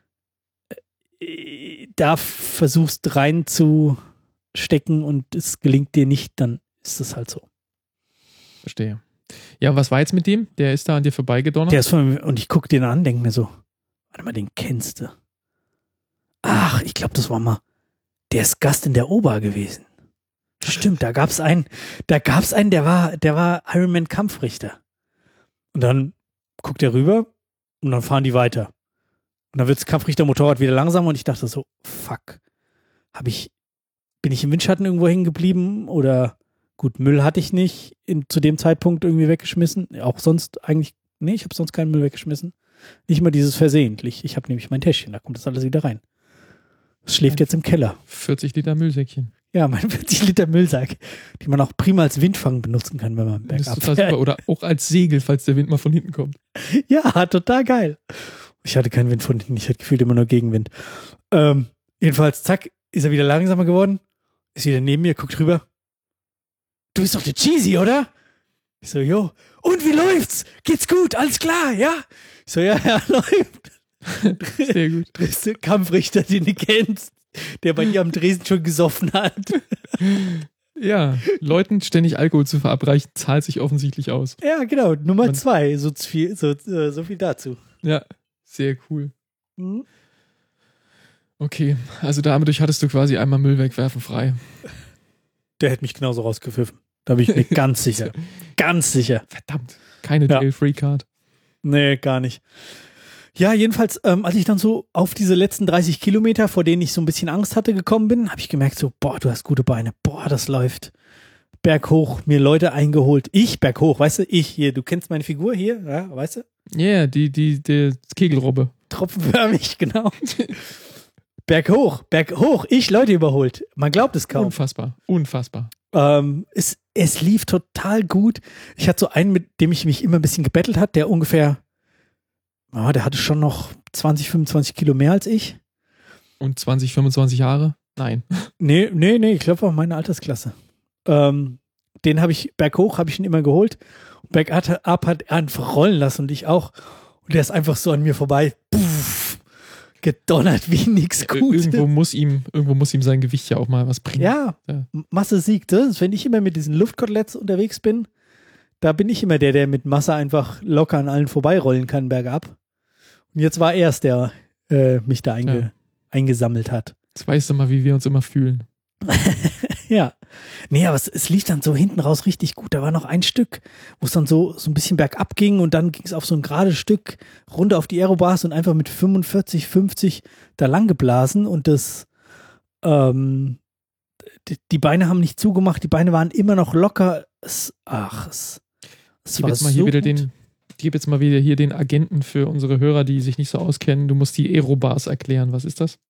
äh, da versuchst reinzustecken und es gelingt dir nicht, dann ist es halt so. Verstehe. Ja, was war jetzt mit dem? Der ist da an dir vorbeigedonnert? Der ist von mir, und ich gucke den an, denke mir so, warte mal, den kennst du. Ach, ich glaube, das war mal, der ist Gast in der Ober gewesen. Stimmt, da gab's einen, da gab's einen, der war, der war Ironman Kampfrichter. Und dann guckt er rüber und dann fahren die weiter. Und dann wird's Kampfrichter-Motorrad wieder langsamer und ich dachte so, fuck, hab ich, bin ich im Windschatten irgendwo hängen geblieben oder gut, Müll hatte ich nicht in, zu dem Zeitpunkt irgendwie weggeschmissen. Auch sonst eigentlich, nee, ich habe sonst keinen Müll weggeschmissen. Nicht mal dieses versehentlich. Ich habe nämlich mein Täschchen, da kommt das alles wieder rein. Es schläft jetzt im Keller. vierzig Liter Müllsäckchen. Ja, mein vierzig Liter Müllsack, die man auch prima als Windfang benutzen kann, wenn man Das ist bergab total fährt. super. Oder auch als Segel, falls der Wind mal von hinten kommt. Ja, total geil. Ich hatte keinen Wind von hinten, ich hatte gefühlt immer nur Gegenwind. Ähm, jedenfalls, zack, ist er wieder langsamer geworden, ist wieder neben mir, guckt rüber. Du bist doch der Cheesy, oder? Ich so, jo. Und wie läuft's? Geht's gut? Alles klar, ja? Ich so, ja, ja, läuft. Sehr gut. Größte Kampfrichter, den du kennst, der bei dir am Dresen schon gesoffen hat. Ja, Leuten ständig Alkohol zu verabreichen, zahlt sich offensichtlich aus. Ja, genau, Nummer Man- zwei, so viel, so, äh, so viel dazu. Ja, sehr cool. Mhm. Okay, also dadurch hattest du quasi einmal Müll wegwerfen frei. Der hätte mich genauso rausgepfiffen. Da bin ich mir ganz sicher. Ganz sicher. Verdammt, keine Ja. Jail-Free-Card. Nee, gar nicht. Ja, jedenfalls, ähm, als ich dann so auf diese letzten dreißig Kilometer, vor denen ich so ein bisschen Angst hatte, gekommen bin, habe ich gemerkt so, boah, du hast gute Beine. Boah, das läuft. Berghoch, mir Leute eingeholt. Ich, berghoch, weißt du, ich hier, du kennst meine Figur hier, ja, weißt du? Ja, yeah, die, die, die Kegelrobbe. Tropfenförmig, genau. Berghoch, berghoch, ich Leute überholt. Man glaubt es kaum. Unfassbar, unfassbar. Ähm, es, es lief total gut. Ich hatte so einen, mit dem ich mich immer ein bisschen gebettelt hat, der ungefähr, oh, der hatte schon noch zwanzig, fünfundzwanzig Kilo mehr als ich. Und zwanzig, fünfundzwanzig Jahre? Nein. Nee, nee, nee, ich glaube auch meine Altersklasse. Ähm, den habe ich, berghoch habe ich ihn immer geholt. Bergab hat er einfach rollen lassen und ich auch. Und der ist einfach so an mir vorbei, puff, gedonnert wie nix Ir- Gutes. Irgendwo muss ihm, irgendwo muss ihm sein Gewicht ja auch mal was bringen. Ja, Ja. Masse siegt. Das, wenn ich immer mit diesen Luftkoteletts unterwegs bin, da bin ich immer der, der mit Masse einfach locker an allen vorbeirollen kann, bergab. Und jetzt war er es, der äh, mich da einge Ja. eingesammelt hat. Jetzt weißt du mal, wie wir uns immer fühlen. Ja. Nee, aber es, es lief dann so hinten raus richtig gut. Da war noch ein Stück, wo es dann so, so ein bisschen bergab ging und dann ging es auf so ein gerades Stück runter auf die Aerobars und einfach mit fünfundvierzig, fünfzig da lang geblasen und das, ähm, die, die Beine haben nicht zugemacht, die Beine waren immer noch locker. Es, ach, es, es Ich gebe war jetzt mal so hier wieder gut. den, ich gebe jetzt mal wieder hier den Agenten für unsere Hörer, die sich nicht so auskennen. Du musst die Aerobars erklären. Was ist das?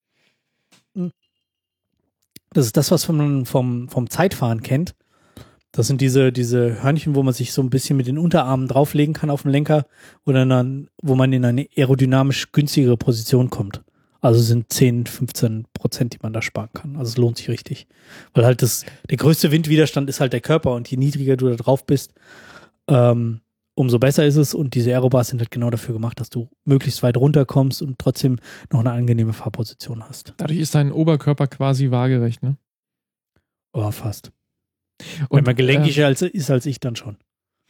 Das ist das, was man vom, vom Zeitfahren kennt. Das sind diese, diese Hörnchen, wo man sich so ein bisschen mit den Unterarmen drauflegen kann auf den Lenker oder dann, wo man in eine aerodynamisch günstigere Position kommt. Also sind zehn, fünfzehn Prozent, die man da sparen kann. Also es lohnt sich richtig. Weil halt das, der größte Windwiderstand ist halt der Körper und je niedriger du da drauf bist, ähm, umso besser ist es. Und diese Aerobars sind halt genau dafür gemacht, dass du möglichst weit runterkommst und trotzdem noch eine angenehme Fahrposition hast. Dadurch ist dein Oberkörper quasi waagerecht, ne? Oh, fast. Und, Wenn man gelenkiger äh, als, ist als ich dann schon.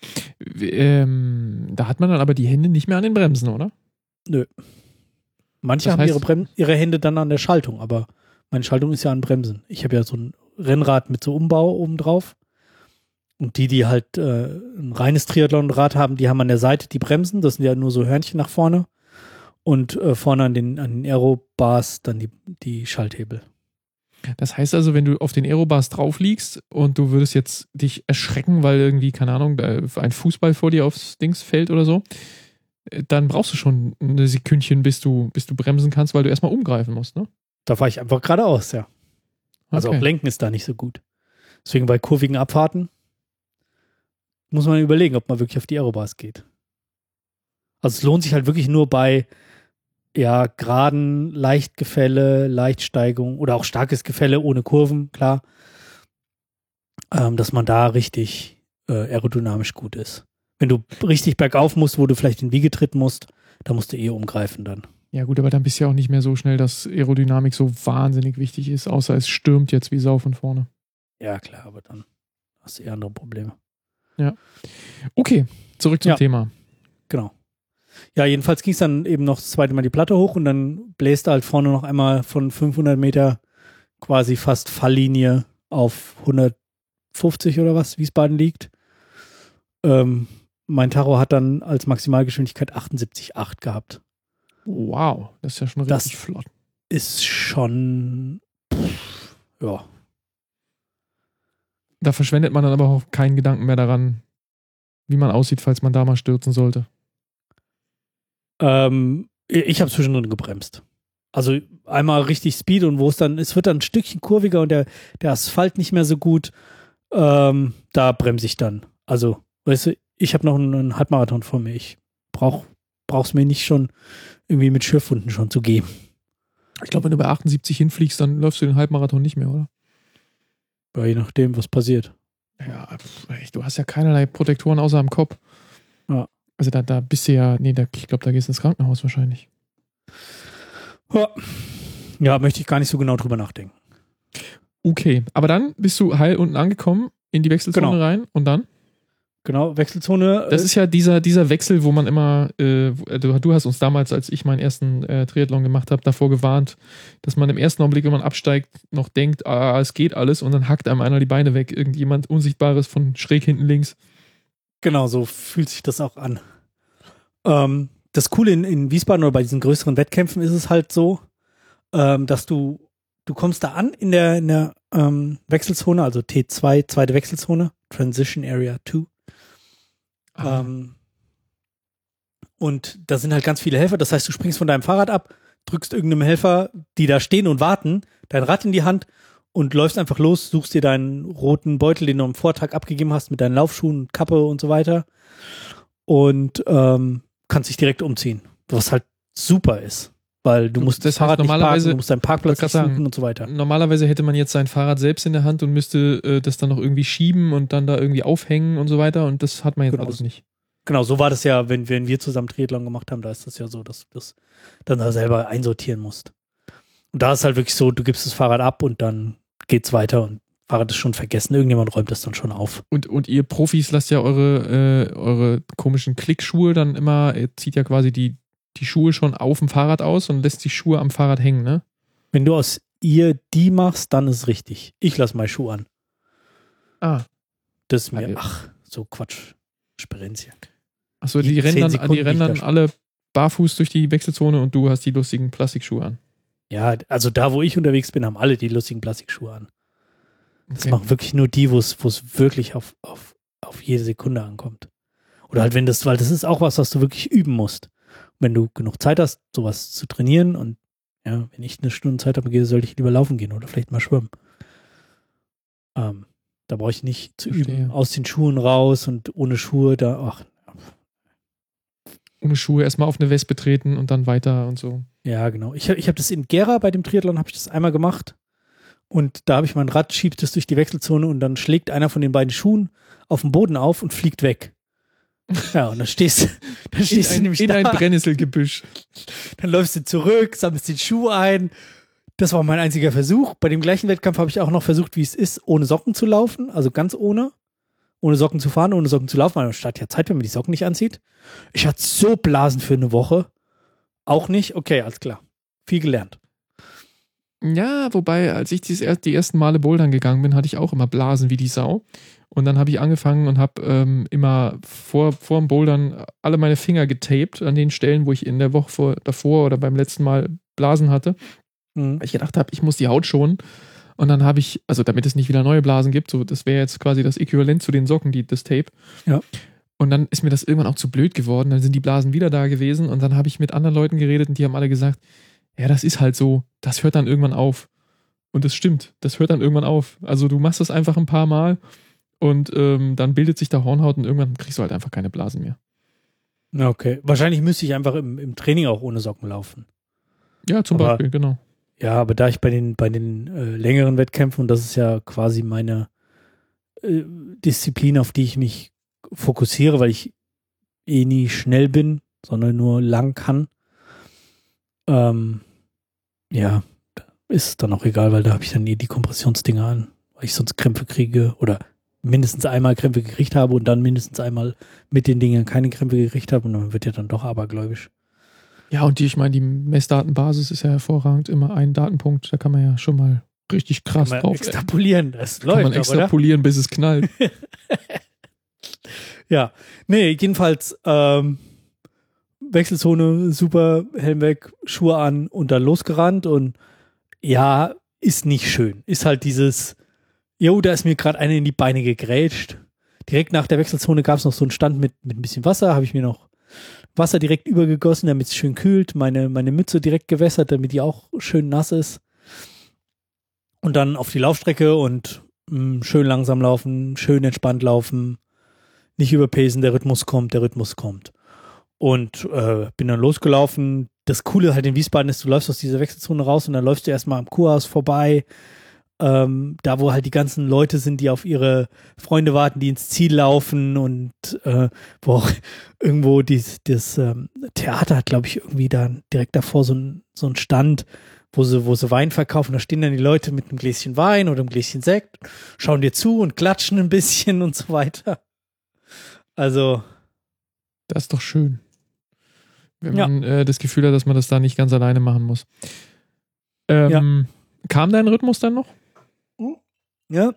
Ähm, da hat man dann aber die Hände nicht mehr an den Bremsen, oder? Nö. Manche Das haben heißt- ihre, Brem- ihre Hände dann an der Schaltung, aber meine Schaltung ist ja an Bremsen. Ich habe ja so ein Rennrad mit so Umbau oben drauf. Und die, die halt äh, ein reines Triathlonrad haben, die haben an der Seite die Bremsen. Das sind ja nur so Hörnchen nach vorne. Und äh, vorne an den, an den Aerobars dann die, die Schalthebel. Das heißt also, wenn du auf den Aerobars drauf liegst und du würdest jetzt dich erschrecken, weil irgendwie, keine Ahnung, da ein Fußball vor dir aufs Dings fällt oder so, äh, dann brauchst du schon ein Sekündchen, bis du, bis du bremsen kannst, weil du erstmal umgreifen musst, ne? Da fahre ich einfach geradeaus, ja. Also Okay. auch Lenken ist da nicht so gut. Deswegen bei kurvigen Abfahrten muss man überlegen, ob man wirklich auf die Aerobars geht. Also es lohnt sich halt wirklich nur bei ja, geraden Leichtgefälle, Leichtsteigung oder auch starkes Gefälle ohne Kurven, klar, ähm, dass man da richtig äh, aerodynamisch gut ist. Wenn du richtig bergauf musst, wo du vielleicht den Wiegetritt musst, da musst du eh umgreifen dann. Ja gut, aber dann bist du ja auch nicht mehr so schnell, dass Aerodynamik so wahnsinnig wichtig ist, außer es stürmt jetzt wie Sau von vorne. Ja, klar, aber dann hast du eher andere Probleme. Okay, zurück zum Ja. Thema. Genau. Ja, jedenfalls ging es dann eben noch das zweite Mal die Platte hoch und dann bläst er halt vorne noch einmal von fünfhundert Meter quasi fast Falllinie auf hundertfünfzig oder was Wiesbaden liegt. Ähm, mein Tacho hat dann als Maximalgeschwindigkeit achtundsiebzig Komma acht gehabt. Wow, das ist ja schon Das- richtig flott. Ist schon, pff, ja, Da verschwendet man dann aber auch keinen Gedanken mehr daran, wie man aussieht, falls man da mal stürzen sollte. Ähm, ich habe zwischendrin gebremst. Also einmal richtig Speed und wo es dann, es wird dann ein Stückchen kurviger und der, der Asphalt nicht mehr so gut, ähm, da bremse ich dann. Also, weißt du, ich habe noch einen, einen Halbmarathon vor mir. Ich brauch, brauch's mir nicht schon irgendwie mit Schürfwunden schon zu geben. Ich glaube, wenn du bei achtundsiebzig hinfliegst, dann läufst du den Halbmarathon nicht mehr, oder? Ja, je nachdem, was passiert. Ja, pf, echt, du hast ja keinerlei Protektoren außer am Kopf. Ja. Also da, da bist du ja, nee, da, ich glaube, da gehst du ins Krankenhaus wahrscheinlich. Ja. ja, möchte ich gar nicht so genau drüber nachdenken. Okay, aber dann bist du heil unten angekommen, in die Wechselzone Genau. rein und dann? Genau, Wechselzone. Das ist ja dieser, dieser Wechsel, wo man immer, äh, du, du hast uns damals, als ich meinen ersten äh, Triathlon gemacht habe, davor gewarnt, dass man im ersten Augenblick, wenn man absteigt, noch denkt, ah, es geht alles und dann hackt einem einer die Beine weg, irgendjemand Unsichtbares von schräg hinten links. Genau, so fühlt sich das auch an. Ähm, das Coole in, in Wiesbaden oder bei diesen größeren Wettkämpfen ist es halt so, ähm, dass du, du kommst da an in der, in der ähm, Wechselzone, also T zwei, zweite Wechselzone, Transition Area zwei. Ah. Ähm, und da sind halt ganz viele Helfer. Das heißt, du springst von deinem Fahrrad ab, drückst irgendeinem Helfer, die da stehen und warten, dein Rad in die Hand und läufst einfach los, suchst dir deinen roten Beutel, den du am Vortag abgegeben hast, mit deinen Laufschuhen, Kappe und so weiter und ähm, kannst dich direkt umziehen, was halt super ist, weil du Du- musst das das Fahrrad heißt, nicht parken, normalerweise- du musst deinen Parkplatz wollte nicht grad suchen sagen, und so weiter. Normalerweise hätte man jetzt sein Fahrrad selbst in der Hand und müsste äh, das dann noch irgendwie schieben und dann da irgendwie aufhängen und so weiter und das hat man jetzt Genau. alles nicht. Genau, so war das ja, wenn, wenn wir zusammen Triathlon gemacht haben, da ist das ja so, dass du das dann da selber einsortieren musst. Und da ist halt wirklich so, du gibst das Fahrrad ab und dann geht's weiter und Fahrrad ist schon vergessen. Irgendjemand räumt das dann schon auf. Und, und ihr Profis lasst ja eure, äh, eure komischen Klickschuhe dann immer, ihr zieht ja quasi die, die Schuhe schon auf dem Fahrrad aus und lässt die Schuhe am Fahrrad hängen, ne? Wenn du aus ihr die machst, dann ist es richtig. Ich lasse meine Schuhe an. Ah. Das ist mir, Also- ach, so Quatsch. Sperenzien. Achso, die, Die rennen zehn dann, Sekunden, die rennen die ich dann da alle barfuß durch die Wechselzone und du hast die lustigen Plastikschuhe an. Ja, also da, wo ich unterwegs bin, haben alle die lustigen Plastikschuhe an. Das Okay. machen wirklich nur die, wo es wo es wirklich auf, auf, auf jede Sekunde ankommt. Oder halt, wenn das, weil das ist auch was, was du wirklich üben musst. Wenn du genug Zeit hast, sowas zu trainieren und ja, wenn ich eine Stunde Zeit habe, sollte ich lieber laufen gehen oder vielleicht mal schwimmen. Ähm, da brauche ich nicht zu Verstehe. üben, aus den Schuhen raus und ohne Schuhe da, ach, Ohne Schuhe erstmal auf eine Wespe treten und dann weiter und so. Ja, genau. Ich, ich habe das in Gera bei dem Triathlon, habe ich das einmal gemacht. Und da habe ich mein Rad, schiebt es durch die Wechselzone und dann schlägt einer von den beiden Schuhen auf den Boden auf und fliegt weg. Ja, und dann stehst, dann stehst in ein, du nämlich in da. ein Brennnesselgebüsch. Dann läufst du zurück, sammelst den Schuh ein. Das war mein einziger Versuch. Bei dem gleichen Wettkampf habe ich auch noch versucht, wie es ist, ohne Socken zu laufen. Also ganz ohne. Ohne Socken zu fahren, ohne Socken zu laufen. Weil statt ja Zeit, wenn man die Socken nicht anzieht. Ich hatte so Blasen für eine Woche. Auch nicht? Okay, alles klar. Viel gelernt. Ja, wobei, als ich die, die ersten Male bouldern gegangen bin, hatte ich auch immer Blasen wie die Sau. Und dann habe ich angefangen und habe ähm, immer vor, vor dem Bouldern alle meine Finger getaped an den Stellen, wo ich in der Woche vor, davor oder beim letzten Mal Blasen hatte. Mhm. Weil ich gedacht habe, ich muss die Haut schonen. Und dann habe ich, also damit es nicht wieder neue Blasen gibt, so das wäre jetzt quasi das Äquivalent zu den Socken, die, das Tape. Ja. Und dann ist mir das irgendwann auch zu blöd geworden. Dann sind die Blasen wieder da gewesen und dann habe ich mit anderen Leuten geredet und die haben alle gesagt, ja, das ist halt so, das hört dann irgendwann auf. Und das stimmt, das hört dann irgendwann auf. Also du machst das einfach ein paar Mal und ähm, dann bildet sich da Hornhaut und irgendwann kriegst du halt einfach keine Blasen mehr. Okay. Wahrscheinlich müsste ich einfach im, im Training auch ohne Socken laufen. Ja, zum aber, Beispiel, genau. Ja, aber da ich bei den, bei den äh, längeren Wettkämpfen, und das ist ja quasi meine äh, Disziplin, auf die ich mich fokussiere, weil ich eh nie schnell bin, sondern nur lang kann. Ähm, ja, ist es dann auch egal, weil da habe ich dann eh die Kompressionsdinger an, weil ich sonst Krämpfe kriege oder mindestens einmal Krämpfe gekriegt habe und dann mindestens einmal mit den Dingen keine Krämpfe gekriegt habe und dann wird ja dann doch abergläubisch. Ja, und die, ich meine, die Messdatenbasis ist ja hervorragend, immer ein Datenpunkt, da kann man ja schon mal richtig krass Kann man drauf extrapolieren, das kann läuft man doch, extrapolieren, bis es knallt. Ja, nee, jedenfalls ähm, Wechselzone, super, Helm weg, Schuhe an und dann losgerannt und ja, ist nicht schön. Ist halt dieses, jo, da ist mir gerade einer in die Beine gegrätscht. Direkt nach der Wechselzone gab es noch so einen Stand mit, mit ein bisschen Wasser, habe ich mir noch Wasser direkt übergegossen, damit es schön kühlt, meine, meine Mütze direkt gewässert, damit die auch schön nass ist. Und dann auf die Laufstrecke und mh, schön langsam laufen, schön entspannt laufen, nicht überpacen, der Rhythmus kommt, der Rhythmus kommt. Und äh, bin dann losgelaufen. Das Coole halt in Wiesbaden ist, du läufst aus dieser Wechselzone raus und dann läufst du erstmal am Kurhaus vorbei, ähm, da wo halt die ganzen Leute sind, die auf ihre Freunde warten, die ins Ziel laufen und äh, wo auch irgendwo dies, das ähm, Theater hat, glaube ich, irgendwie da direkt davor so ein, so ein Stand, wo sie, wo sie Wein verkaufen. Da stehen dann die Leute mit einem Gläschen Wein oder einem Gläschen Sekt, schauen dir zu und klatschen ein bisschen und so weiter. Also Das ist doch schön. Wenn Ja. man äh, das Gefühl hat, dass man das da nicht ganz alleine machen muss. Ähm, Kam dein Rhythmus dann noch? Ja.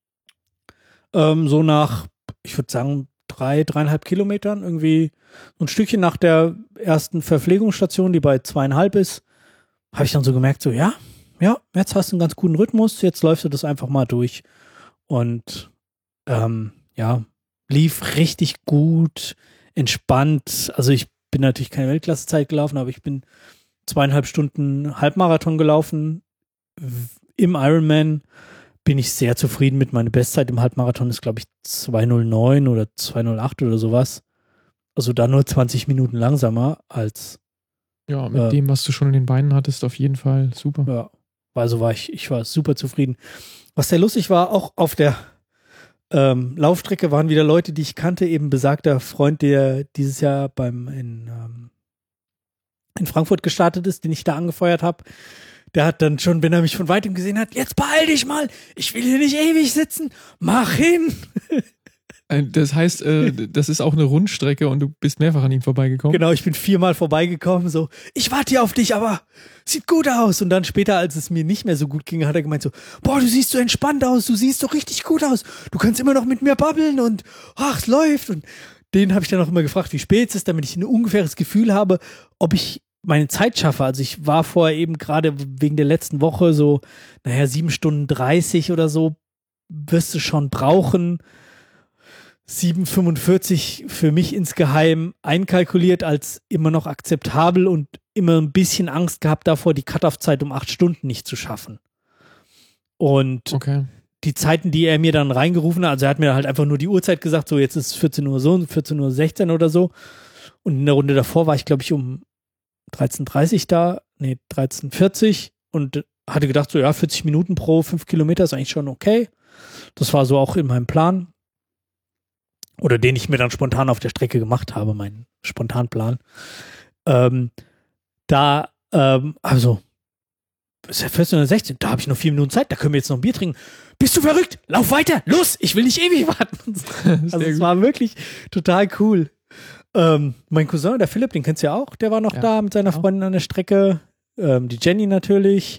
Ähm, so nach, ich würde sagen, drei, dreieinhalb Kilometern, irgendwie so ein Stückchen nach der ersten Verpflegungsstation, die bei zweieinhalb ist, habe ich dann so gemerkt, so ja, ja, jetzt hast du einen ganz guten Rhythmus, jetzt läufst du das einfach mal durch. Und ähm, ja, lief richtig gut, entspannt. Also ich bin natürlich keine Weltklassezeit gelaufen, aber ich bin zweieinhalb Stunden Halbmarathon gelaufen. Im Ironman bin ich sehr zufrieden mit. Meine Bestzeit im Halbmarathon ist, glaube ich, zwei null neun oder zwei null acht oder sowas. Also da nur zwanzig Minuten langsamer als Ja, mit äh, dem, was du schon in den Beinen hattest, auf jeden Fall super. ja. Also war ich, ich war super zufrieden. Was sehr lustig war, auch auf der ähm, Laufstrecke waren wieder Leute, die ich kannte, eben besagter Freund, der dieses Jahr beim in, ähm, in Frankfurt gestartet ist, den ich da angefeuert habe. Der hat dann schon, wenn er mich von weitem gesehen hat, jetzt beeil dich mal, ich will hier nicht ewig sitzen, mach hin. Das heißt, äh, das ist auch eine Rundstrecke und du bist mehrfach an ihm vorbeigekommen. Genau, ich bin viermal vorbeigekommen, so, ich warte hier auf dich, aber sieht gut aus. Und dann später, als es mir nicht mehr so gut ging, hat er gemeint so, boah, du siehst so entspannt aus, du siehst so richtig gut aus, du kannst immer noch mit mir babbeln und ach, es läuft. Und den habe ich dann auch immer gefragt, wie spät es ist, damit ich ein ungefähres Gefühl habe, ob ich meine Zeit schaffe. Also ich war vorher eben gerade wegen der letzten Woche so, naja, sieben Stunden dreißig oder so wirst du schon brauchen. sieben fünfundvierzig für mich insgeheim einkalkuliert als immer noch akzeptabel und immer ein bisschen Angst gehabt davor, die Cut-Off-Zeit um acht Stunden nicht zu schaffen. Und Okay. die Zeiten, die er mir dann reingerufen hat, also er hat mir halt einfach nur die Uhrzeit gesagt, so jetzt ist vierzehn Uhr so, vierzehn Uhr sechzehn oder so. Und in der Runde davor war ich, glaube ich, um dreizehn Uhr dreißig da, nee, dreizehn Uhr vierzig und hatte gedacht, so ja, vierzig Minuten pro fünf Kilometer ist eigentlich schon okay. Das war so auch in meinem Plan. Oder den ich mir dann spontan auf der Strecke gemacht habe, mein Spontanplan. Ähm, da, ähm, also, ist ja vierzehn Uhr sechzehn, da habe ich noch vier Minuten Zeit, da können wir jetzt noch ein Bier trinken. Bist du verrückt? Lauf weiter, los, ich will nicht ewig warten. Also es war wirklich total cool. Ähm, mein Cousin, der Philipp, den kennst du ja auch, der war noch ja, da mit seiner Freundin an der Strecke. Ähm, die Jenny natürlich.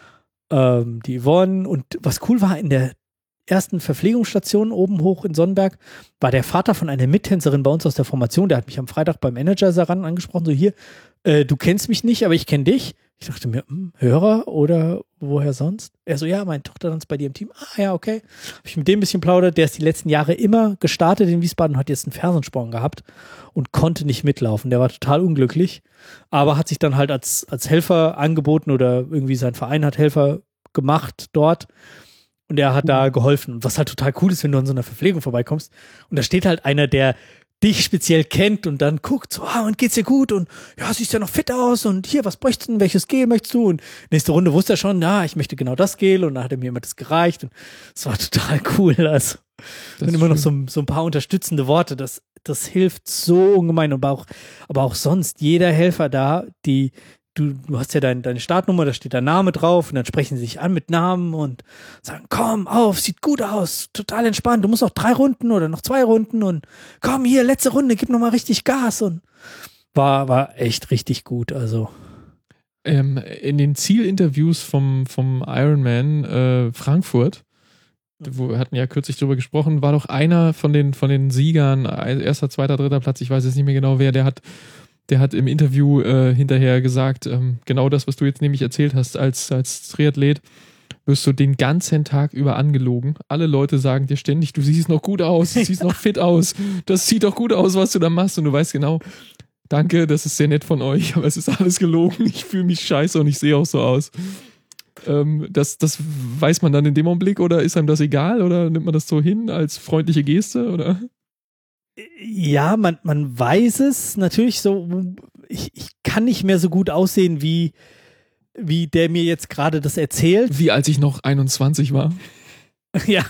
Ähm, die Yvonne. Und was cool war, in der ersten Verpflegungsstation oben hoch in Sonnenberg war der Vater von einer Mittänzerin bei uns aus der Formation, der hat mich am Freitag beim Energizer ran angesprochen, so hier, äh, du kennst mich nicht, aber ich kenne dich. Ich dachte mir, hm, Hörer oder woher sonst? Er so, ja, meine Tochter tanzt bei dir im Team. Ah, ja, okay. Habe ich mit dem ein bisschen plaudert. Der ist die letzten Jahre immer gestartet in Wiesbaden und hat jetzt einen Fersensporn gehabt und konnte nicht mitlaufen. Der war total unglücklich, aber hat sich dann halt als, als Helfer angeboten oder irgendwie sein Verein hat Helfer gemacht dort und er hat da geholfen. Und was halt total cool ist, wenn du an so einer Verpflegung vorbeikommst und da steht halt einer, der dich speziell kennt und dann guckt, so, ah, und geht's dir gut und ja, siehst ja noch fit aus und hier, was bräuchtest du denn, welches Gel möchtest du? Und nächste Runde wusste er schon, ja, ich möchte genau das Gel und dann hat er mir immer das gereicht und es war total cool, also das sind immer noch so, so ein paar unterstützende Worte, das, das hilft so ungemein, aber auch, aber auch sonst, jeder Helfer da, die Du, du hast ja dein, deine Startnummer, da steht dein Name drauf und dann sprechen sie sich an mit Namen und sagen, komm auf, sieht gut aus, total entspannt, du musst noch drei Runden oder noch zwei Runden und komm hier, letzte Runde, gib nochmal richtig Gas und war, war echt richtig gut, also. Ähm, in den Zielinterviews vom, vom Ironman äh, Frankfurt, wo wir hatten ja kürzlich drüber gesprochen, war doch einer von den, von den Siegern, erster, zweiter, dritter Platz, ich weiß jetzt nicht mehr genau wer, der hat Der hat im Interview äh, hinterher gesagt, ähm, genau das, was du jetzt nämlich erzählt hast, als, als Triathlet wirst du den ganzen Tag über angelogen. Alle Leute sagen dir ständig, du siehst noch gut aus, du siehst noch fit aus, das sieht doch gut aus, was du da machst und du weißt genau, danke, das ist sehr nett von euch, aber es ist alles gelogen, ich fühle mich scheiße und ich sehe auch so aus. Ähm, das, das weiß man dann in dem Augenblick oder ist einem das egal oder nimmt man das so hin als freundliche Geste oder? Ja, man, man weiß es natürlich so, ich, ich kann nicht mehr so gut aussehen, wie, wie der mir jetzt gerade das erzählt. Wie als ich noch einundzwanzig war. Ja.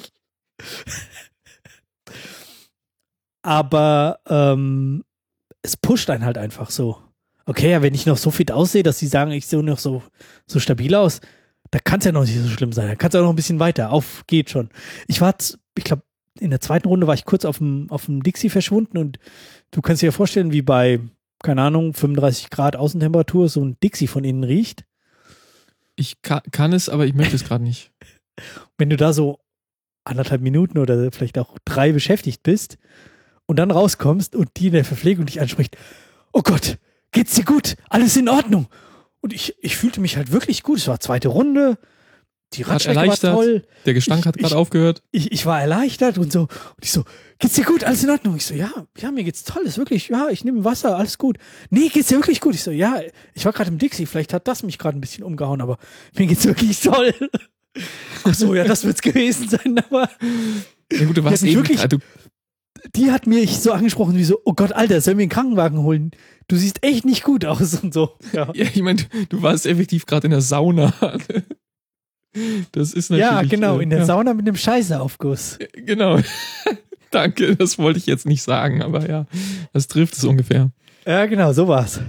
Aber ähm, es pusht einen halt einfach so. Okay, ja, wenn ich noch so fit aussehe, dass sie sagen, ich sehe noch so, so stabil aus, da kann es ja noch nicht so schlimm sein. Da kann es auch noch ein bisschen weiter. Auf geht schon. Ich war, ich glaube, in der zweiten Runde war ich kurz auf dem, auf dem Dixie verschwunden und du kannst dir ja vorstellen, wie bei, keine Ahnung, fünfunddreißig Grad Außentemperatur so ein Dixie von innen riecht. Ich kann, kann es, aber ich möchte es gerade nicht. Wenn du da so anderthalb Minuten oder vielleicht auch drei beschäftigt bist und dann rauskommst und die in der Verpflegung dich anspricht, oh Gott, geht's dir gut? Alles in Ordnung? Und ich, ich fühlte mich halt wirklich gut. Es war zweite Runde. Die Radstrecke war toll. Der Gestank ich, hat gerade aufgehört. Ich, ich war erleichtert und so. Und ich so, geht's dir gut? Alles in Ordnung? Ich so, ja, ja, mir geht's toll. Ist wirklich, ja, ich nehme Wasser, alles gut. Nee, geht's dir wirklich gut? Ich so, ja, ich war gerade im Dixie. Vielleicht hat das mich gerade ein bisschen umgehauen, aber mir geht's wirklich toll. Ach so, ja, das wird's gewesen sein, aber. Ja, gut, du warst eben, wirklich, also, die hat mich so angesprochen wie so, oh Gott, Alter, sollen wir einen Krankenwagen holen? Du siehst echt nicht gut aus und so. Ja, ja ich meine, du warst effektiv gerade in der Sauna. Das ist natürlich. Ja, genau, in der ja. Sauna mit einem Scheißeaufguss. Genau. Danke, das wollte ich jetzt nicht sagen, aber ja, das trifft es ungefähr. Ja, genau, so war's.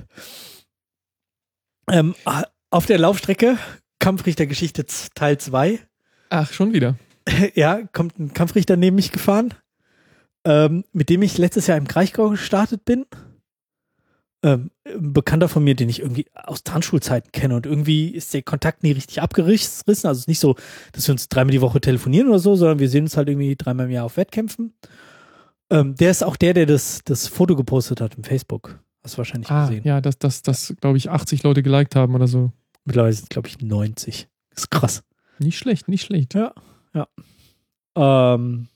Ähm, auf der Laufstrecke, Kampfrichtergeschichte Teil zwei. Ach, schon wieder. Ja, kommt ein Kampfrichter neben mich gefahren, ähm, mit dem ich letztes Jahr im Kraichgau gestartet bin. Ähm, ein Bekannter von mir, den ich irgendwie aus Tanzschulzeiten kenne und irgendwie ist der Kontakt nie richtig abgerissen. Also es ist nicht so, dass wir uns dreimal die Woche telefonieren oder so, sondern wir sehen uns halt irgendwie dreimal im Jahr auf Wettkämpfen. Ähm, der ist auch der, der das, das Foto gepostet hat im Facebook. Hast du wahrscheinlich ah, gesehen. Ja, dass das, das, glaube ich, achtzig Leute geliked haben oder so. Mittlerweile sind es, glaube ich, neunzig. Das ist krass. Nicht schlecht, nicht schlecht. Ja, ja. Ähm,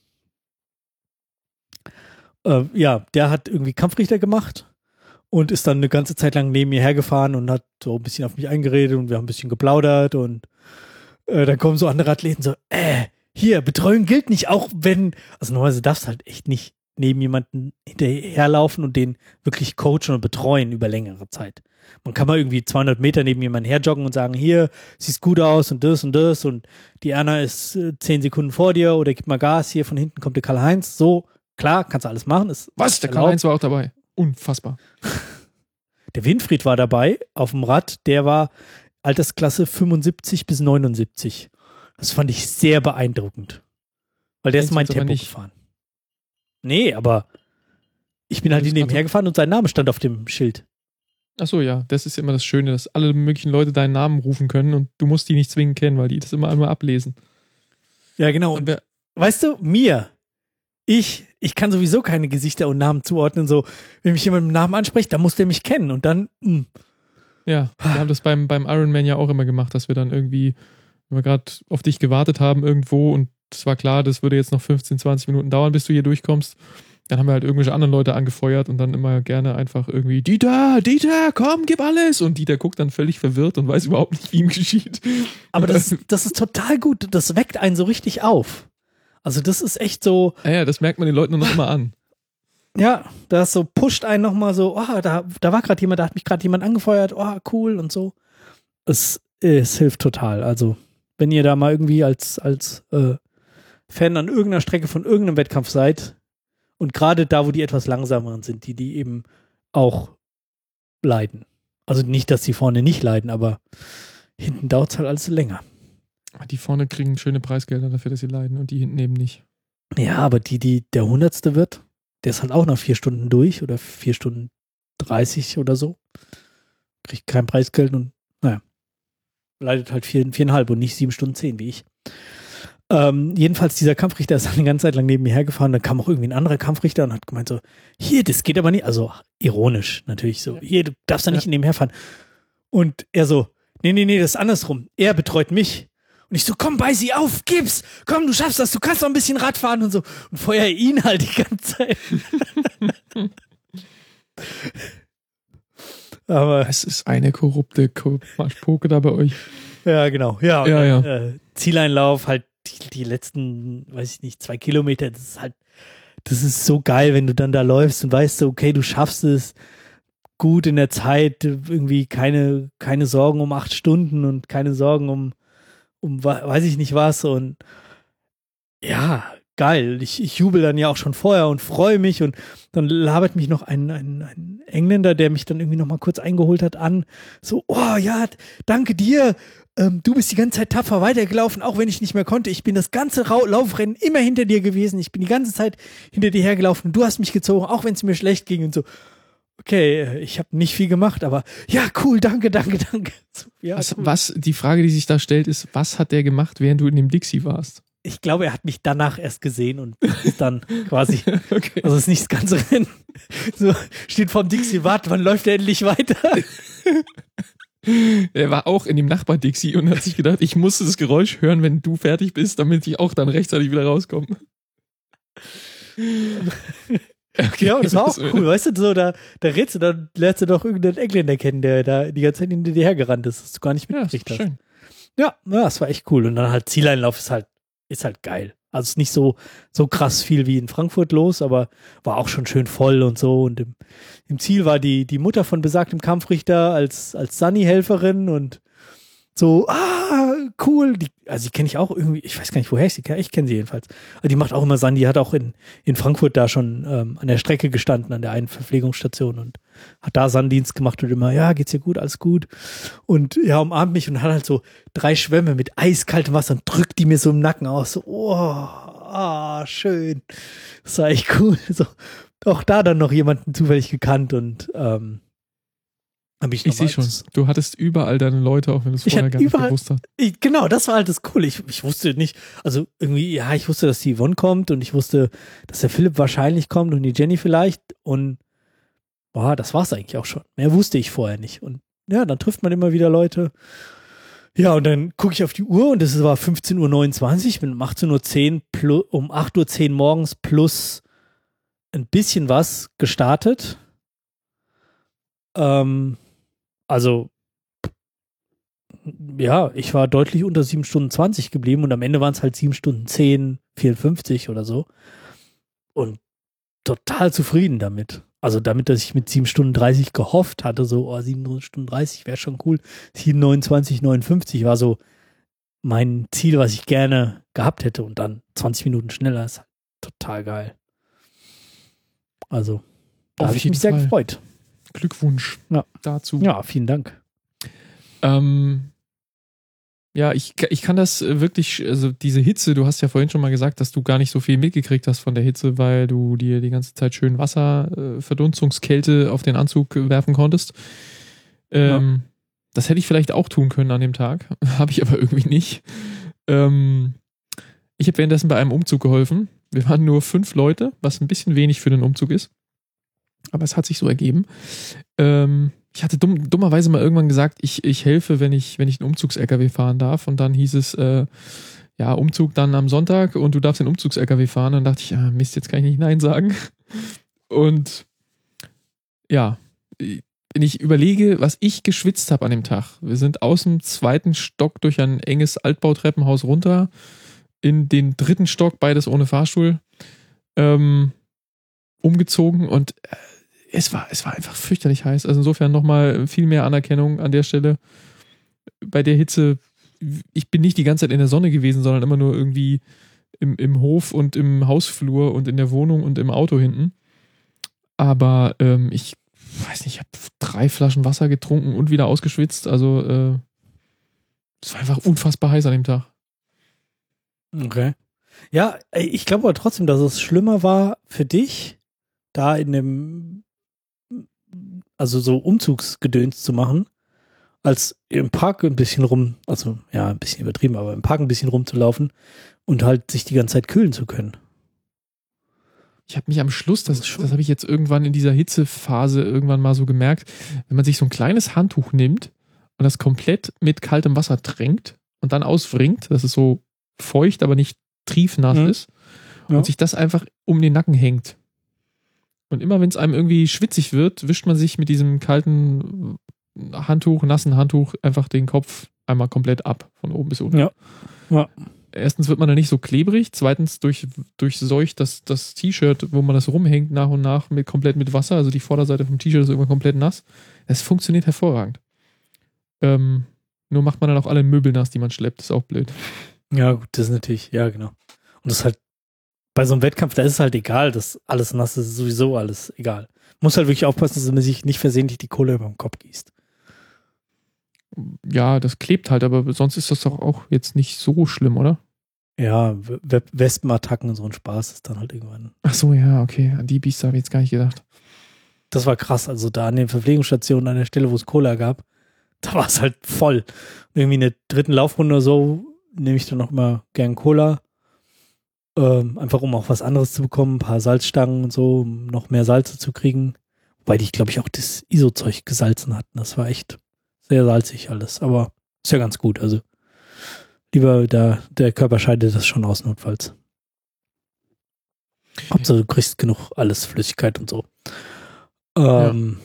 äh, ja, der hat irgendwie Kampfrichter gemacht. Und ist dann eine ganze Zeit lang neben mir hergefahren und hat so ein bisschen auf mich eingeredet und wir haben ein bisschen geplaudert und äh, dann kommen so andere Athleten so, äh, hier, Betreuung gilt nicht, auch wenn, also normalerweise darfst du halt echt nicht neben jemanden hinterherlaufen und den wirklich coachen und betreuen über längere Zeit. Man kann mal irgendwie zweihundert Meter neben jemanden herjoggen und sagen, hier, siehst gut aus und das und das und die Erna ist äh, zehn Sekunden vor dir oder gib mal Gas, hier von hinten kommt der Karl-Heinz. So, klar, kannst du alles machen. Ist Was? Der Karl-Heinz war auch dabei. Unfassbar. Der Winfried war dabei auf dem Rad, der war Altersklasse fünfundsiebzig bis neunundsiebzig. Das fand ich sehr beeindruckend. Weil der ist mein Tempo gefahren. Nee, aber ich bin halt nebenher gefahren und sein Name stand auf dem Schild. Ach so, ja, das ist immer das Schöne, dass alle möglichen Leute deinen Namen rufen können und du musst die nicht zwingend kennen, weil die das immer einmal ablesen. Ja, genau. Und wer, weißt du, mir, ich, ich kann sowieso keine Gesichter und Namen zuordnen. So, wenn mich jemand mit dem Namen anspricht, dann muss der mich kennen und dann. Mh. Ja, wir haben das beim, beim Ironman ja auch immer gemacht, dass wir dann irgendwie, wenn wir gerade auf dich gewartet haben irgendwo und es war klar, das würde jetzt noch fünfzehn, zwanzig Minuten dauern, bis du hier durchkommst. Dann haben wir halt irgendwelche anderen Leute angefeuert und dann immer gerne einfach irgendwie, Dieter, Dieter, komm, gib alles. Und Dieter guckt dann völlig verwirrt und weiß überhaupt nicht, wie ihm geschieht. Aber das, das ist total gut. Das weckt einen so richtig auf. Also das ist echt so. Ja, ja, das merkt man den Leuten nur noch immer an. Ja, das so pusht einen nochmal so, oh, da, da war gerade jemand, da hat mich gerade jemand angefeuert, oh, cool und so. Es, es hilft total. Also, wenn ihr da mal irgendwie als, als äh, Fan an irgendeiner Strecke von irgendeinem Wettkampf seid und gerade da, wo die etwas langsameren sind, die, die eben auch leiden. Also nicht, dass die vorne nicht leiden, aber hinten dauert es halt alles länger. Die vorne kriegen schöne Preisgelder dafür, dass sie leiden und die hinten eben nicht. Ja, aber die, die der Hundertste wird, der ist halt auch nach vier Stunden durch oder vier Stunden dreißig oder so. Kriegt kein Preisgeld und naja, leidet halt vier, viereinhalb und nicht sieben Stunden zehn wie ich. Ähm, jedenfalls, dieser Kampfrichter ist eine ganze Zeit lang neben mir hergefahren. Dann kam auch irgendwie ein anderer Kampfrichter und hat gemeint so, hier, das geht aber nicht. Also ironisch natürlich so, hier, du darfst da nicht ja. nebenher fahren. Und er so, nee, nee, nee, das ist andersrum. Er betreut mich. Und ich so, komm, beiß sie auf, gib's. Komm, du schaffst das, du kannst noch ein bisschen Rad fahren und so. Und feuer ihn halt die ganze Zeit. Aber es ist eine korrupte Poke da bei euch. Ja, genau. Ja, ja, ja. Äh, Zieleinlauf, halt die, die letzten, weiß ich nicht, zwei Kilometer, das ist halt, das ist so geil, wenn du dann da läufst und weißt so, okay, du schaffst es gut in der Zeit, irgendwie keine, keine Sorgen um acht Stunden und keine Sorgen um, um weiß ich nicht was und ja, geil. Ich, ich jubel dann ja auch schon vorher und freue mich und dann labert mich noch ein, ein, ein Engländer, der mich dann irgendwie noch mal kurz eingeholt hat, an. So, oh ja, danke dir. Ähm, du bist die ganze Zeit tapfer weitergelaufen, auch wenn ich nicht mehr konnte. Ich bin das ganze Ra- Laufrennen immer hinter dir gewesen. Ich bin die ganze Zeit hinter dir hergelaufen und du hast mich gezogen, auch wenn es mir schlecht ging und so. Okay, ich habe nicht viel gemacht, aber ja, cool, danke, danke, danke. So, ja, was, cool. was, die Frage, die sich da stellt, ist, was hat der gemacht, während du in dem Dixie warst? Ich glaube, er hat mich danach erst gesehen und ist dann quasi, okay. Also ist nicht das ganze Rennen. So, steht vorm Dixie, warte, wann läuft er endlich weiter? Er war auch in dem Nachbar-Dixie und hat sich gedacht, ich muss das Geräusch hören, wenn du fertig bist, damit ich auch dann rechtzeitig wieder rauskomme. Okay, ja, das war auch cool, weißt du, so, da, da redst du, dann lernst du doch irgendeinen Engländer kennen, der da die ganze Zeit hinter dir hergerannt ist, dass du gar nicht mitgekriegt ja, hast. Schön. Ja, ja, das war echt cool. Und dann halt Zieleinlauf ist halt, ist halt geil. Also ist nicht so, so krass viel wie in Frankfurt los, aber war auch schon schön voll und so. Und im, im Ziel war die, die Mutter von besagtem Kampfrichter als, als Sunny-Helferin und so, ah, cool. Die, also die kenne ich auch irgendwie, ich weiß gar nicht, woher ich sie kenne, ich kenne sie jedenfalls. Also die macht auch immer Sunny, die hat auch in, in Frankfurt da schon ähm, an der Strecke gestanden, an der einen Verpflegungsstation und hat da Sanddienst gemacht und immer, ja, geht's dir gut, alles gut. Und ja, umarmt mich und hat halt so drei Schwämme mit eiskaltem Wasser und drückt die mir so im Nacken aus. So, oh, ah, schön. Das war echt cool. So, auch da dann noch jemanden zufällig gekannt und ähm, hab ich ich sehe schon, du hattest überall deine Leute, auch wenn du es vorher gar nicht überall, gewusst hast. Ich, genau, das war halt das Coole. Ich, ich wusste nicht, also irgendwie, ja, ich wusste, dass die Yvonne kommt und ich wusste, dass der Philipp wahrscheinlich kommt und die Jenny vielleicht und boah, das war's eigentlich auch schon. Mehr wusste ich vorher nicht. Und ja, dann trifft man immer wieder Leute. Ja, und dann gucke ich auf die Uhr und es war fünfzehn Uhr neunundzwanzig, ich bin um achtzehn Uhr zehn plus, um acht Uhr zehn morgens plus ein bisschen was gestartet. Ähm, also ja, ich war deutlich unter sieben Stunden zwanzig geblieben und am Ende waren es halt sieben Stunden zehn, vierundfünfzig oder so. Und total zufrieden damit. Also damit, dass ich mit sieben Stunden dreißig gehofft hatte, so oh, sieben Stunden dreißig wäre schon cool. sieben neunundzwanzig neunundfünfzig war so mein Ziel, was ich gerne gehabt hätte. Und dann zwanzig Minuten schneller ist halt total geil. Also, da habe ich mich sehr Fall. gefreut. Glückwunsch ja. dazu. Ja, vielen Dank. Ähm, ja, ich, ich kann das wirklich, also diese Hitze, du hast ja vorhin schon mal gesagt, dass du gar nicht so viel mitgekriegt hast von der Hitze, weil du dir die ganze Zeit schön Wasserverdunstungskälte auf den Anzug werfen konntest. Ähm, ja. Das hätte ich vielleicht auch tun können an dem Tag, habe ich aber irgendwie nicht. Ähm, ich habe währenddessen bei einem Umzug geholfen. Wir waren nur fünf Leute, was ein bisschen wenig für den Umzug ist. Aber es hat sich so ergeben. Ähm, ich hatte dumm, dummerweise mal irgendwann gesagt, ich, ich helfe, wenn ich, wenn ich einen Umzugs-L K W fahren darf. Und dann hieß es, äh, ja, Umzug dann am Sonntag und du darfst den Umzugs-L K W fahren. Und dann dachte ich, ah, Mist, jetzt kann ich nicht Nein sagen. Und ja, wenn ich überlege, was ich geschwitzt habe an dem Tag. Wir sind aus dem zweiten Stock durch ein enges Altbautreppenhaus runter in den dritten Stock, beides ohne Fahrstuhl, ähm, umgezogen und äh, es war, es war einfach fürchterlich heiß. Also insofern nochmal viel mehr Anerkennung an der Stelle. Bei der Hitze, ich bin nicht die ganze Zeit in der Sonne gewesen, sondern immer nur irgendwie im, im Hof und im Hausflur und in der Wohnung und im Auto hinten. Aber ähm, ich weiß nicht, ich habe drei Flaschen Wasser getrunken und wieder ausgeschwitzt. Also äh, es war einfach unfassbar heiß an dem Tag. Okay. Ja, ich glaube aber trotzdem, dass es schlimmer war für dich, da in dem, also so Umzugsgedöns zu machen, als im Park ein bisschen rum, also ja, ein bisschen übertrieben, aber im Park ein bisschen rumzulaufen und halt sich die ganze Zeit kühlen zu können. Ich habe mich am Schluss, das, das habe ich jetzt irgendwann in dieser Hitzephase irgendwann mal so gemerkt, wenn man sich so ein kleines Handtuch nimmt und das komplett mit kaltem Wasser tränkt und dann auswringt, dass es so feucht, aber nicht triefnass mhm. ist und ja. sich das einfach um den Nacken hängt. Und immer wenn es einem irgendwie schwitzig wird, wischt man sich mit diesem kalten Handtuch, nassen Handtuch einfach den Kopf einmal komplett ab, von oben bis unten. Ja. Ja. Erstens wird man dann nicht so klebrig, zweitens durch, durchseucht das, das T-Shirt, wo man das rumhängt, nach und nach mit, komplett mit Wasser, also die Vorderseite vom T-Shirt ist irgendwann komplett nass. Es funktioniert hervorragend. Ähm, nur macht man dann auch alle Möbel nass, die man schleppt, ist auch blöd. Ja, gut, das ist natürlich, ja, genau. Und das ist halt, bei so einem Wettkampf, da ist es halt egal, dass alles nass ist, sowieso alles egal. Muss halt wirklich aufpassen, dass man sich nicht versehentlich die Kohle über den Kopf gießt. Ja, das klebt halt, aber sonst ist das doch auch jetzt nicht so schlimm, oder? Ja, We- Wespenattacken und so ein Spaß ist dann halt irgendwann. Ach so, ja, okay. An die Biester habe ich jetzt gar nicht gedacht. Das war krass. Also da an den Verpflegungsstationen, an der Stelle, wo es Cola gab, da war es halt voll. Irgendwie in der dritten Laufrunde oder so nehme ich dann noch immer gern Cola. Ähm, einfach um auch was anderes zu bekommen. Ein paar Salzstangen und so, um noch mehr Salze zu kriegen. Wobei die, glaube ich, auch das I S O-Zeug gesalzen hatten. Das war echt sehr salzig alles. Aber ist ja ganz gut. Also lieber da, der Körper scheidet das schon aus, notfalls. Hauptsache du kriegst genug alles, Flüssigkeit und so. Ähm,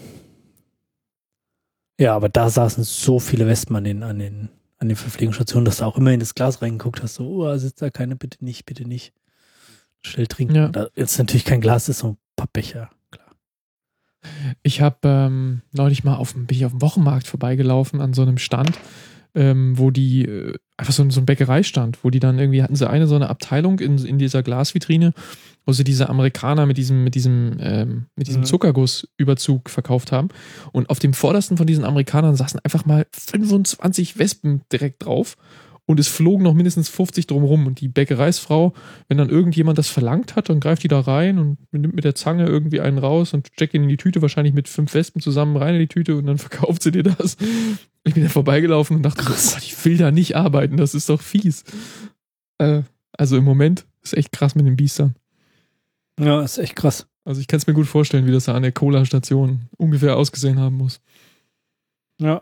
ja. ja, aber da saßen so viele Wespen an den, an den, an den Verpflegungsstationen, dass du auch immer in das Glas reingeguckt hast, so, oh, sitzt da keine, bitte nicht, bitte nicht. Schnell trinken. Ja. Da ist natürlich kein Glas, das ist so ein Pappbecher, klar. Ich habe ähm, neulich mal auf, bin ich auf dem Wochenmarkt vorbeigelaufen an so einem Stand, ähm, wo die, äh, einfach so, so ein Bäckereistand, wo die dann irgendwie, hatten sie eine so eine Abteilung in, in dieser Glasvitrine, wo sie diese Amerikaner mit diesem, mit diesem, ähm, mit diesem Mhm. Zuckergussüberzug verkauft haben. Und auf dem vordersten von diesen Amerikanern saßen einfach mal fünfundzwanzig Wespen direkt drauf. Und es flogen noch mindestens fünfzig drumherum. Und die Bäckereisfrau, wenn dann irgendjemand das verlangt hat, dann greift die da rein und nimmt mit der Zange irgendwie einen raus und steckt ihn in die Tüte, wahrscheinlich mit fünf Wespen zusammen rein in die Tüte und dann verkauft sie dir das. Ich bin da vorbeigelaufen und dachte, so, oh, ich will da nicht arbeiten, das ist doch fies. Äh, also im Moment ist echt krass mit den Biestern. Ja, ist echt krass. Also ich kann es mir gut vorstellen, wie das da an der Cola-Station ungefähr ausgesehen haben muss. Ja.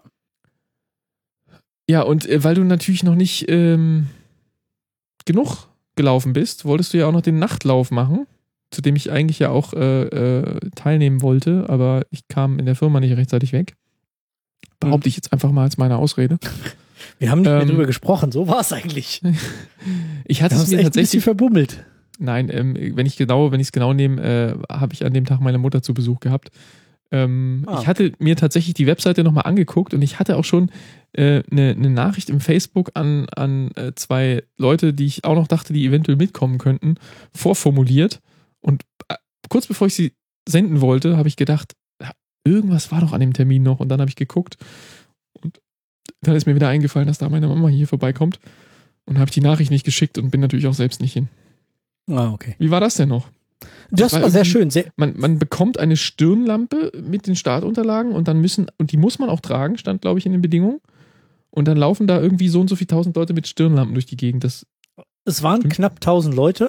Ja, und äh, weil du natürlich noch nicht ähm, genug gelaufen bist, wolltest du ja auch noch den Nachtlauf machen, zu dem ich eigentlich ja auch äh, äh, teilnehmen wollte, aber ich kam in der Firma nicht rechtzeitig weg. Behaupte ich jetzt einfach mal als meine Ausrede. Wir haben nicht Ähm, mehr drüber gesprochen, so war es eigentlich. Ich hatte Wir haben es es mir echt ein bisschen tatsächlich, verbummelt. Nein, ähm, wenn ich genau, wenn ich es genau nehme, äh, habe ich an dem Tag meine Mutter zu Besuch gehabt. Ähm, Ah. Ich hatte mir tatsächlich die Webseite nochmal angeguckt und ich hatte auch schon eine äh, ne, ne Nachricht im Facebook an, an äh, zwei Leute, die ich auch noch dachte, die eventuell mitkommen könnten, vorformuliert. Und äh, kurz bevor ich sie senden wollte, habe ich gedacht, irgendwas war doch an dem Termin noch. Und dann habe ich geguckt und dann ist mir wieder eingefallen, dass da meine Mama hier vorbeikommt. Und habe ich die Nachricht nicht geschickt und bin natürlich auch selbst nicht hin. Ah, okay. Wie war das denn noch? Das, das war sehr schön. Sehr man, man bekommt eine Stirnlampe mit den Startunterlagen und dann müssen, und die muss man auch tragen, stand glaube ich in den Bedingungen. Und dann laufen da irgendwie so und so viele tausend Leute mit Stirnlampen durch die Gegend. Das es waren stimmt. Knapp tausend Leute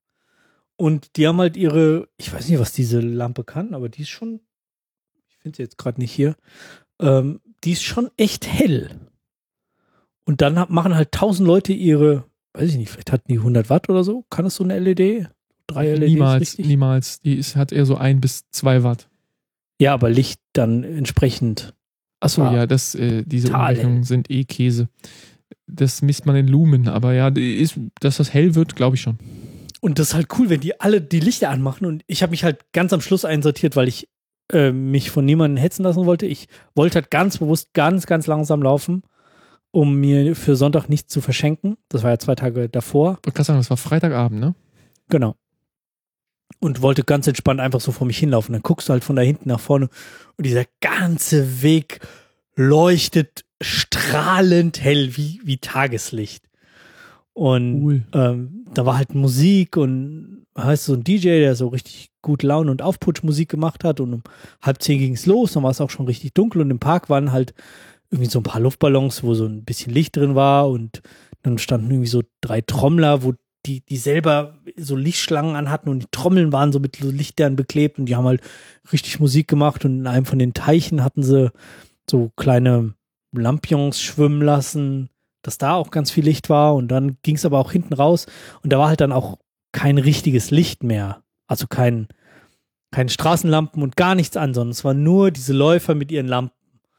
und die haben halt ihre, ich weiß nicht, was diese Lampe kann, aber die ist schon, ich finde sie jetzt gerade nicht hier, ähm, die ist schon echt hell. Und dann hat, machen halt tausend Leute ihre, weiß ich nicht, vielleicht hatten die hundert Watt oder so. Kann das so eine L E D? Drei L E Ds? Niemals, richtig? niemals. Die ist, hat eher so ein bis zwei Watt. Ja, aber Licht dann entsprechend. Achso, ja, das, äh, diese Umrechnungen sind eh Käse. Das misst man in Lumen, aber ja, ist, dass das hell wird, glaube ich schon. Und das ist halt cool, wenn die alle die Lichter anmachen. Und ich habe mich halt ganz am Schluss einsortiert, weil ich äh, mich von niemandem hetzen lassen wollte. Ich wollte halt ganz bewusst ganz, ganz langsam laufen, um mir für Sonntag nichts zu verschenken. Das war ja zwei Tage davor. Ich wollte gerade sagen, das war Freitagabend, ne? Genau. Und wollte ganz entspannt einfach so vor mich hinlaufen. Dann guckst du halt von da hinten nach vorne und dieser ganze Weg leuchtet strahlend hell wie, wie Tageslicht. Und cool. ähm, da war halt Musik und heißt so ein D J, der so richtig gut Laune und Aufputschmusik gemacht hat. Und um halb zehn ging es los, dann war es auch schon richtig dunkel und im Park waren halt irgendwie so ein paar Luftballons, wo so ein bisschen Licht drin war und dann standen irgendwie so drei Trommler, wo die, die selber so Lichtschlangen anhatten und die Trommeln waren so mit so Lichtern beklebt und die haben halt richtig Musik gemacht und in einem von den Teichen hatten sie so kleine Lampions schwimmen lassen, dass da auch ganz viel Licht war und dann ging es aber auch hinten raus und da war halt dann auch kein richtiges Licht mehr, also kein, keine Straßenlampen und gar nichts an, sondern es waren nur diese Läufer mit ihren Lampen.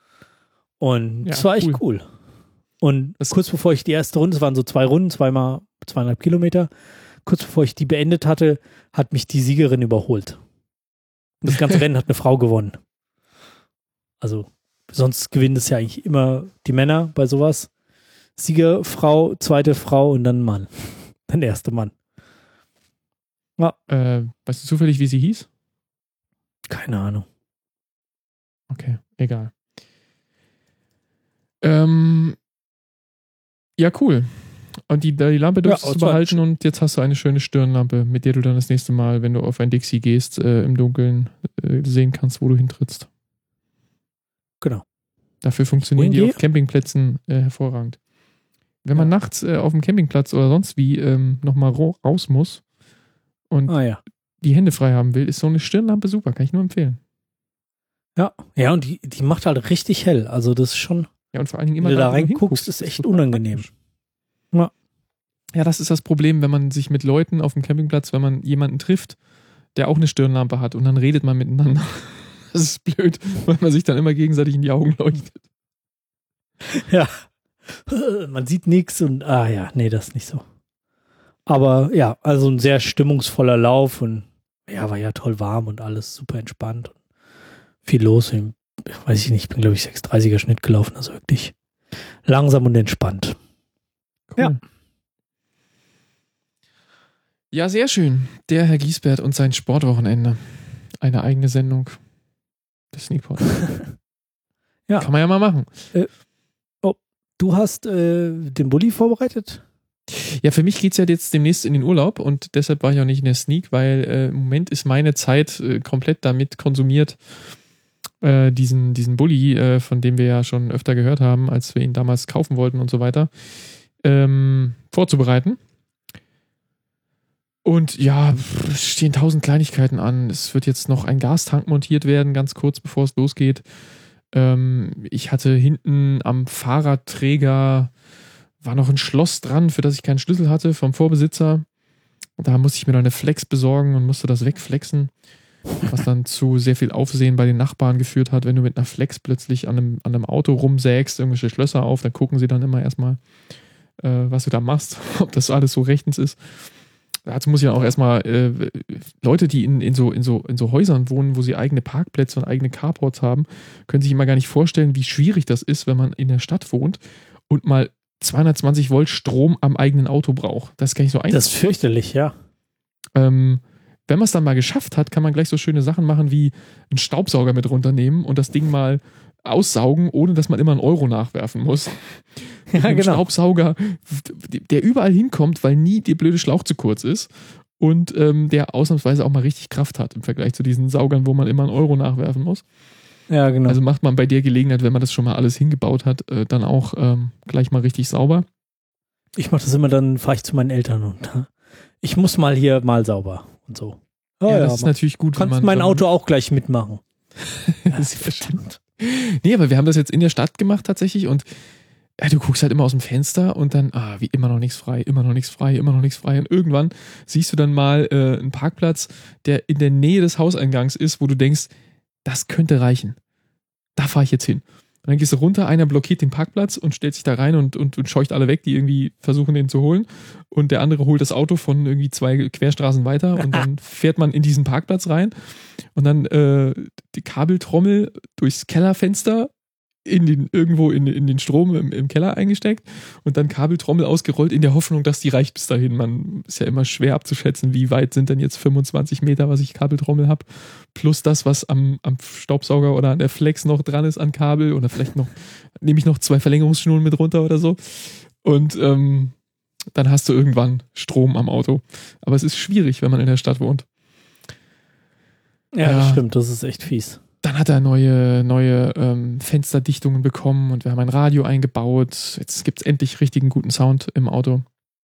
Und ja, das war echt cool. cool. Und das kurz bevor ich die erste Runde, es waren so zwei Runden, zweimal zweieinhalb Kilometer, kurz bevor ich die beendet hatte, hat mich die Siegerin überholt. Und das ganze Rennen hat eine Frau gewonnen. Also sonst gewinnen es ja eigentlich immer die Männer bei sowas. Sieger, Frau, zweite Frau und dann Mann. Dann der erste Mann. Ja. Äh, weißt du zufällig, wie sie hieß? Keine Ahnung. Okay, egal. Ähm, ja, cool. Und die, die Lampe durftest ja, du behalten und jetzt hast du eine schöne Stirnlampe, mit der du dann das nächste Mal, wenn du auf ein Dixie gehst, äh, im Dunkeln äh, sehen kannst, wo du hintrittst. Genau. Dafür funktionieren die auf Campingplätzen äh, hervorragend. Wenn man ja. nachts äh, auf dem Campingplatz oder sonst wie ähm, nochmal raus muss und ah, ja. die Hände frei haben will, ist so eine Stirnlampe super, kann ich nur empfehlen. Ja, ja, und die, die macht halt richtig hell. Also das ist schon. Ja, und vor allen Dingen immer wenn du da, da reinguckst, ist echt unangenehm. Ja. ja, das ist das Problem, wenn man sich mit Leuten auf dem Campingplatz, wenn man jemanden trifft, der auch eine Stirnlampe hat und dann redet man miteinander. Das ist blöd, weil man sich dann immer gegenseitig in die Augen leuchtet. Ja, man sieht nichts und ah ja, nee, das ist nicht so. Aber ja, also ein sehr stimmungsvoller Lauf und ja, war ja toll warm und alles super entspannt. Und viel los. Weiß ich nicht, ich bin glaube ich sechs dreißiger Schnitt gelaufen, also wirklich langsam und entspannt. Cool. Ja. Ja, sehr schön. Der Herr Giesbert und sein Sportwochenende. Eine eigene Sendung des Sneakpots. Ja. Kann man ja mal machen. Äh, oh, du hast äh, den Bulli vorbereitet? Ja, für mich geht es ja jetzt demnächst in den Urlaub und deshalb war ich auch nicht in der Sneak, weil äh, im Moment ist meine Zeit äh, komplett damit konsumiert, äh, diesen, diesen Bulli, äh, von dem wir ja schon öfter gehört haben, als wir ihn damals kaufen wollten und so weiter, ähm, vorzubereiten. Und ja, es stehen tausend Kleinigkeiten an. Es wird jetzt noch ein Gastank montiert werden, ganz kurz bevor es losgeht. Ähm, ich hatte hinten am Fahrradträger war noch ein Schloss dran, für das ich keinen Schlüssel hatte vom Vorbesitzer. Und da musste ich mir dann eine Flex besorgen und musste das wegflexen, was dann zu sehr viel Aufsehen bei den Nachbarn geführt hat. Wenn du mit einer Flex plötzlich an einem, an einem Auto rumsägst, irgendwelche Schlösser auf, dann gucken sie dann immer erstmal, äh, was du da machst, ob das alles so rechtens ist. dazu muss ich ja auch erstmal äh, Leute, die in, in, so, in, so, in so Häusern wohnen, wo sie eigene Parkplätze und eigene Carports haben, können sich immer gar nicht vorstellen, wie schwierig das ist, wenn man in der Stadt wohnt und mal zweihundertzwanzig Volt Strom am eigenen Auto braucht. Das ist gar nicht so einfach. Das ist fürchterlich, ja. Ähm, wenn man es dann mal geschafft hat, kann man gleich so schöne Sachen machen wie einen Staubsauger mit runternehmen und das Ding mal aussaugen, ohne dass man immer einen Euro nachwerfen muss. Ja, Ein genau. Staubsauger, der überall hinkommt, weil nie der blöde Schlauch zu kurz ist und ähm, der ausnahmsweise auch mal richtig Kraft hat im Vergleich zu diesen Saugern, wo man immer einen Euro nachwerfen muss. Ja, genau. Also macht man bei der Gelegenheit, wenn man das schon mal alles hingebaut hat, äh, dann auch ähm, gleich mal richtig sauber. Ich mache das immer, dann fahre ich zu meinen Eltern und äh, ich muss mal hier mal sauber und so. Oh, ja, das ist natürlich gut. Kannst wenn man, mein Auto auch gleich mitmachen. Das ist bestimmt. Nee, aber wir haben das jetzt in der Stadt gemacht tatsächlich und ja, du guckst halt immer aus dem Fenster und dann, ah, wie immer noch nichts frei, immer noch nichts frei, immer noch nichts frei. Und irgendwann siehst du dann mal äh, einen Parkplatz, der in der Nähe des Hauseingangs ist, wo du denkst, das könnte reichen. Da fahre ich jetzt hin. Und dann gehst du runter, einer blockiert den Parkplatz und stellt sich da rein und, und, und scheucht alle weg, die irgendwie versuchen, den zu holen. Und der andere holt das Auto von irgendwie zwei Querstraßen weiter und dann fährt man in diesen Parkplatz rein und dann äh, die Kabeltrommel durchs Kellerfenster in den, irgendwo in, in den Strom im, im Keller eingesteckt und dann Kabeltrommel ausgerollt in der Hoffnung, dass die reicht bis dahin. Man ist ja immer schwer abzuschätzen, wie weit sind denn jetzt fünfundzwanzig Meter, was ich Kabeltrommel habe, plus das, was am, am Staubsauger oder an der Flex noch dran ist an Kabel oder vielleicht noch, nehme ich noch zwei Verlängerungsschnüren mit runter oder so und ähm, dann hast du irgendwann Strom am Auto. Aber es ist schwierig, wenn man in der Stadt wohnt. Ja, das stimmt, das ist echt fies. Dann hat er neue, neue ähm, Fensterdichtungen bekommen und wir haben ein Radio eingebaut. Jetzt gibt es endlich richtigen guten Sound im Auto.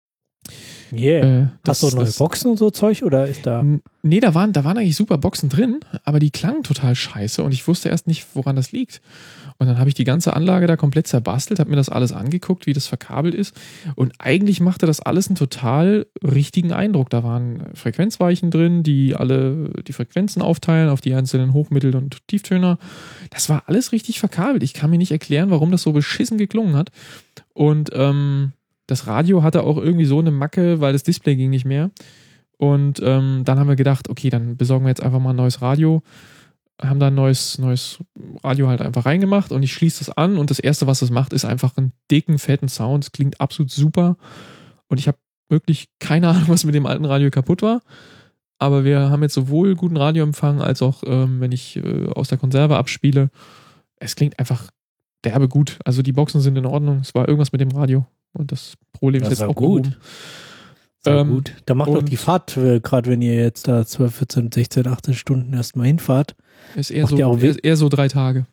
Yeah. Äh, Hast du neue Boxen und so Zeug oder ist da? Nee, da waren, da waren eigentlich super Boxen drin, aber die klangen total scheiße und ich wusste erst nicht, woran das liegt. Und dann habe ich die ganze Anlage da komplett zerbastelt, habe mir das alles angeguckt, wie das verkabelt ist. Und eigentlich machte das alles einen total richtigen Eindruck. Da waren Frequenzweichen drin, die alle die Frequenzen aufteilen auf die einzelnen Hoch-, Mittel- und Tieftöner. Das war alles richtig verkabelt. Ich kann mir nicht erklären, warum das so beschissen geklungen hat. Und ähm, das Radio hatte auch irgendwie so eine Macke, weil das Display ging nicht mehr. Und ähm, dann haben wir gedacht, okay, dann besorgen wir jetzt einfach mal ein neues Radio. Haben da ein neues, neues Radio halt einfach reingemacht und ich schließe das an und das erste, was es macht, ist einfach einen dicken, fetten Sound. Es klingt absolut super und ich habe wirklich keine Ahnung, was mit dem alten Radio kaputt war, aber wir haben jetzt sowohl guten Radioempfang als auch, ähm, wenn ich äh, aus der Konserve abspiele, es klingt einfach derbe gut. Also die Boxen sind in Ordnung, es war irgendwas mit dem Radio und das Problem ist Das jetzt ist auch gut. behoben. Sehr Ähm, gut. Da macht doch die Fahrt, äh, gerade wenn ihr jetzt da zwölf, vierzehn, sechzehn, achtzehn Stunden erstmal hinfahrt. Ist eher Macht so, ja auch eher, eher so drei Tage.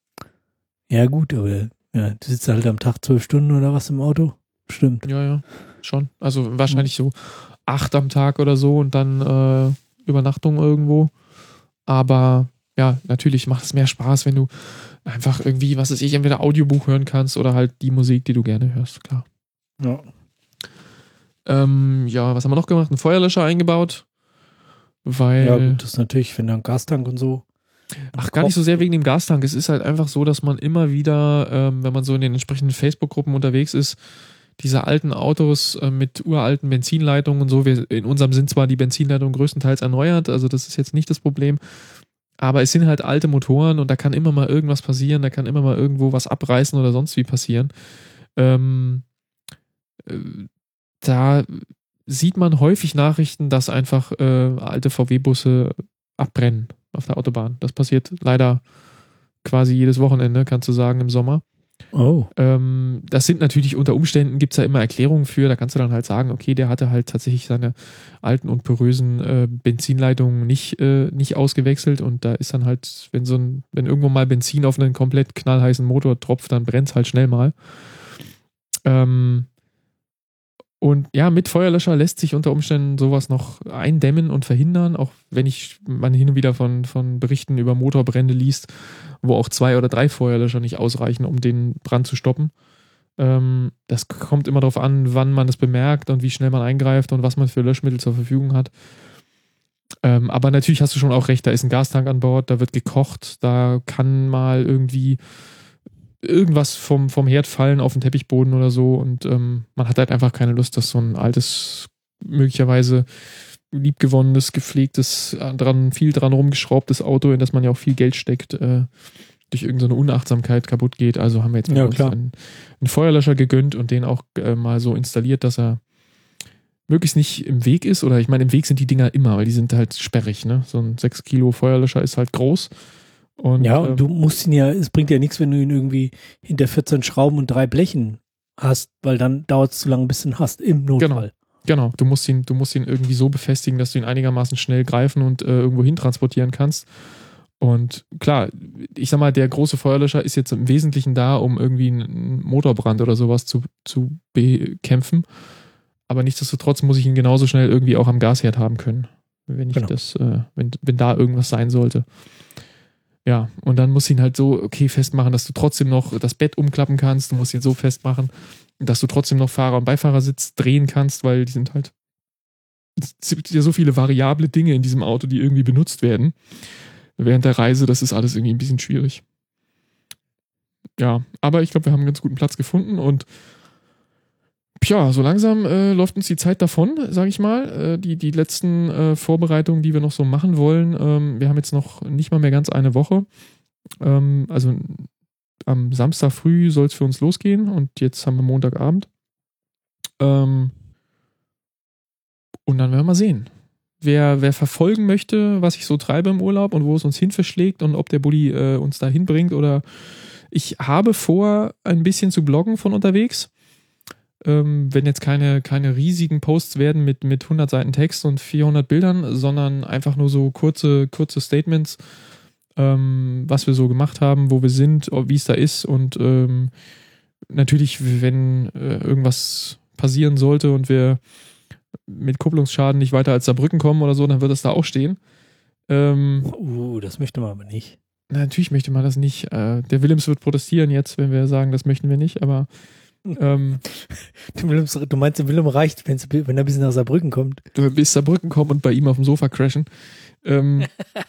Ja gut, aber ja, du sitzt halt am Tag zwölf Stunden oder was im Auto. Stimmt. Ja, ja, schon. Also wahrscheinlich so acht am Tag oder so und dann äh, Übernachtung irgendwo. Aber ja, natürlich macht es mehr Spaß, wenn du einfach irgendwie, was weiß ich, entweder Audiobuch hören kannst oder halt die Musik, die du gerne hörst, klar. Ja. Ähm, ja, was haben wir noch gemacht? Einen Feuerlöscher eingebaut. Weil. Ja, gut, das ist natürlich, wenn da ein Gastank und so. Ach, gar nicht so sehr wegen dem Gastank. Es ist halt einfach so, dass man immer wieder, ähm, wenn man so in den entsprechenden Facebook-Gruppen unterwegs ist, diese alten Autos äh, mit uralten Benzinleitungen und so, wir, in unserem sind zwar die Benzinleitungen größtenteils erneuert, also das ist jetzt nicht das Problem, aber es sind halt alte Motoren und da kann immer mal irgendwas passieren, da kann immer mal irgendwo was abreißen oder sonst wie passieren. Ähm, äh, da sieht man häufig Nachrichten, dass einfach äh, alte V W-Busse abbrennen auf der Autobahn. Das passiert leider quasi jedes Wochenende, kannst du sagen, im Sommer. Oh. Ähm, das sind natürlich unter Umständen, gibt es da immer Erklärungen für, da kannst du dann halt sagen, okay, der hatte halt tatsächlich seine alten und porösen äh, Benzinleitungen nicht, äh, nicht ausgewechselt und da ist dann halt, wenn so ein, wenn irgendwo mal Benzin auf einen komplett knallheißen Motor tropft, dann brennt es halt schnell mal. Ähm, Und ja, mit Feuerlöscher lässt sich unter Umständen sowas noch eindämmen und verhindern, auch wenn ich man hin und wieder von, von Berichten über Motorbrände liest, wo auch zwei oder drei Feuerlöscher nicht ausreichen, um den Brand zu stoppen. Ähm, das kommt immer darauf an, wann man es bemerkt und wie schnell man eingreift und was man für Löschmittel zur Verfügung hat. Ähm, aber natürlich hast du schon auch recht, da ist ein Gastank an Bord, da wird gekocht, da kann mal irgendwie irgendwas vom, vom Herd fallen auf den Teppichboden oder so und ähm, man hat halt einfach keine Lust, dass so ein altes möglicherweise liebgewonnenes, gepflegtes, dran, viel dran rumgeschraubtes Auto, in das man ja auch viel Geld steckt, äh, durch irgendeine Unachtsamkeit kaputt geht. Also haben wir jetzt Ja, uns klar. einen, einen Feuerlöscher gegönnt und den auch äh, mal so installiert, dass er möglichst nicht im Weg ist. Oder ich meine, im Weg sind die Dinger immer, weil die sind halt sperrig. Ne? So ein sechs Kilo Feuerlöscher ist halt groß. Und, Ja, und ähm, du musst ihn ja, es bringt ja nichts, wenn du ihn irgendwie hinter vierzehn Schrauben und drei Blechen hast, weil dann dauert es zu lange, bis du ihn hast, im Notfall. Genau, du musst ihn, du musst ihn irgendwie so befestigen, dass du ihn einigermaßen schnell greifen und äh, irgendwo hin transportieren kannst. Und klar, ich sag mal, der große Feuerlöscher ist jetzt im Wesentlichen da, um irgendwie einen Motorbrand oder sowas zu, zu bekämpfen. Aber nichtsdestotrotz muss ich ihn genauso schnell irgendwie auch am Gasherd haben können, wenn ich Genau. das, äh, wenn, wenn da irgendwas sein sollte. Ja, und dann musst du ihn halt so, okay, festmachen, dass du trotzdem noch das Bett umklappen kannst. Du musst ihn so festmachen, dass du trotzdem noch Fahrer- und Beifahrersitz drehen kannst, weil die sind halt, es gibt ja so viele variable Dinge in diesem Auto, die irgendwie benutzt werden. Während der Reise, das ist alles irgendwie ein bisschen schwierig. Ja, aber ich glaube, wir haben einen ganz guten Platz gefunden und ja, so langsam äh, läuft uns die Zeit davon, sage ich mal. Äh, die, die letzten äh, Vorbereitungen, die wir noch so machen wollen, ähm, wir haben jetzt noch nicht mal mehr ganz eine Woche. Ähm, also am Samstag früh soll es für uns losgehen und jetzt haben wir Montagabend. Ähm, und dann werden wir mal sehen. Wer, wer verfolgen möchte, was ich so treibe im Urlaub und wo es uns hin verschlägt und ob der Bulli äh, uns da hinbringt oder ich habe vor, ein bisschen zu bloggen von unterwegs. Ähm, wenn jetzt keine, keine riesigen Posts werden mit, mit hundert Seiten Text und vierhundert Bildern, sondern einfach nur so kurze, kurze Statements, ähm, was wir so gemacht haben, wo wir sind, wie es da ist und ähm, natürlich, wenn äh, irgendwas passieren sollte und wir mit Kupplungsschaden nicht weiter als Saarbrücken kommen oder so, dann wird das da auch stehen. Ähm, Uh, das möchte man aber nicht. na, natürlich möchte man das nicht. Äh, der Willems wird protestieren jetzt, wenn wir sagen, das möchten wir nicht, aber ähm, Du, Willems, du meinst, der Willem reicht, wenn's, wenn er bis nach Saarbrücken kommt? du bis Saarbrücken kommen und bei ihm auf dem Sofa crashen. Ähm,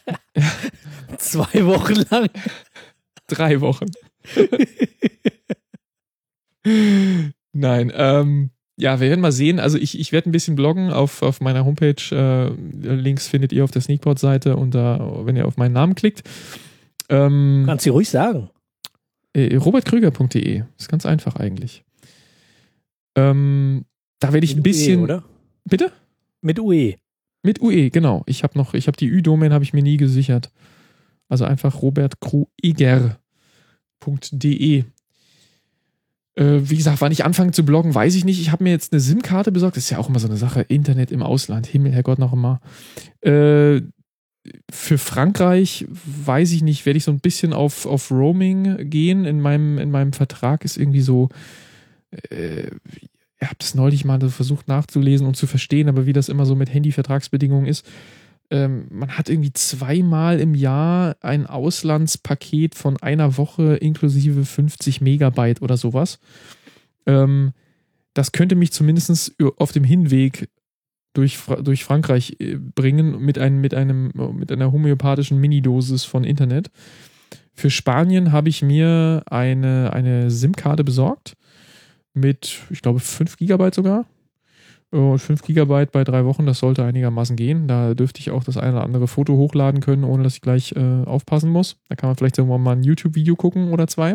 Zwei Wochen lang. drei Wochen. Nein, ähm, ja, wir werden mal sehen. Also ich, ich werde ein bisschen bloggen auf, auf meiner Homepage. Äh, Links findet ihr auf der Sneakpot-Seite und da, wenn ihr auf meinen Namen klickt. Ähm, Kannst du ruhig sagen. äh, robertkrüger punkt de. Ist ganz einfach eigentlich. Ähm, da werde ich ein Mit U E, bisschen. oder? Bitte? Mit U E. Mit U E, genau. Ich habe noch, ich habe die Ü-Domain habe ich mir nie gesichert. Also einfach robertkrüger punkt de. Äh, wie gesagt, wann ich anfange zu bloggen, weiß ich nicht. Ich habe mir jetzt eine SIM-Karte besorgt. Das ist ja auch immer so eine Sache. Internet im Ausland. Himmel, Herrgott, noch immer. Äh, für Frankreich, weiß ich nicht, werde ich so ein bisschen auf, auf Roaming gehen. In meinem, in meinem Vertrag ist irgendwie so, äh, ich habe das neulich mal versucht nachzulesen und zu verstehen, aber wie das immer so mit Handyvertragsbedingungen ist, ähm, man hat irgendwie zweimal im Jahr ein Auslandspaket von einer Woche inklusive fünfzig Megabyte oder sowas. Ähm, das könnte mich zumindest auf dem Hinweg durch, durch Frankreich bringen mit, einem, mit, einem, mit einer homöopathischen Minidosis von Internet. Für Spanien habe ich mir eine, eine SIM-Karte besorgt mit, ich glaube, fünf Gigabyte sogar. Und fünf Gigabyte bei drei Wochen, das sollte einigermaßen gehen. Da dürfte ich auch das eine oder andere Foto hochladen können, ohne dass ich gleich äh, aufpassen muss. Da kann man vielleicht irgendwann mal ein YouTube-Video gucken oder zwei.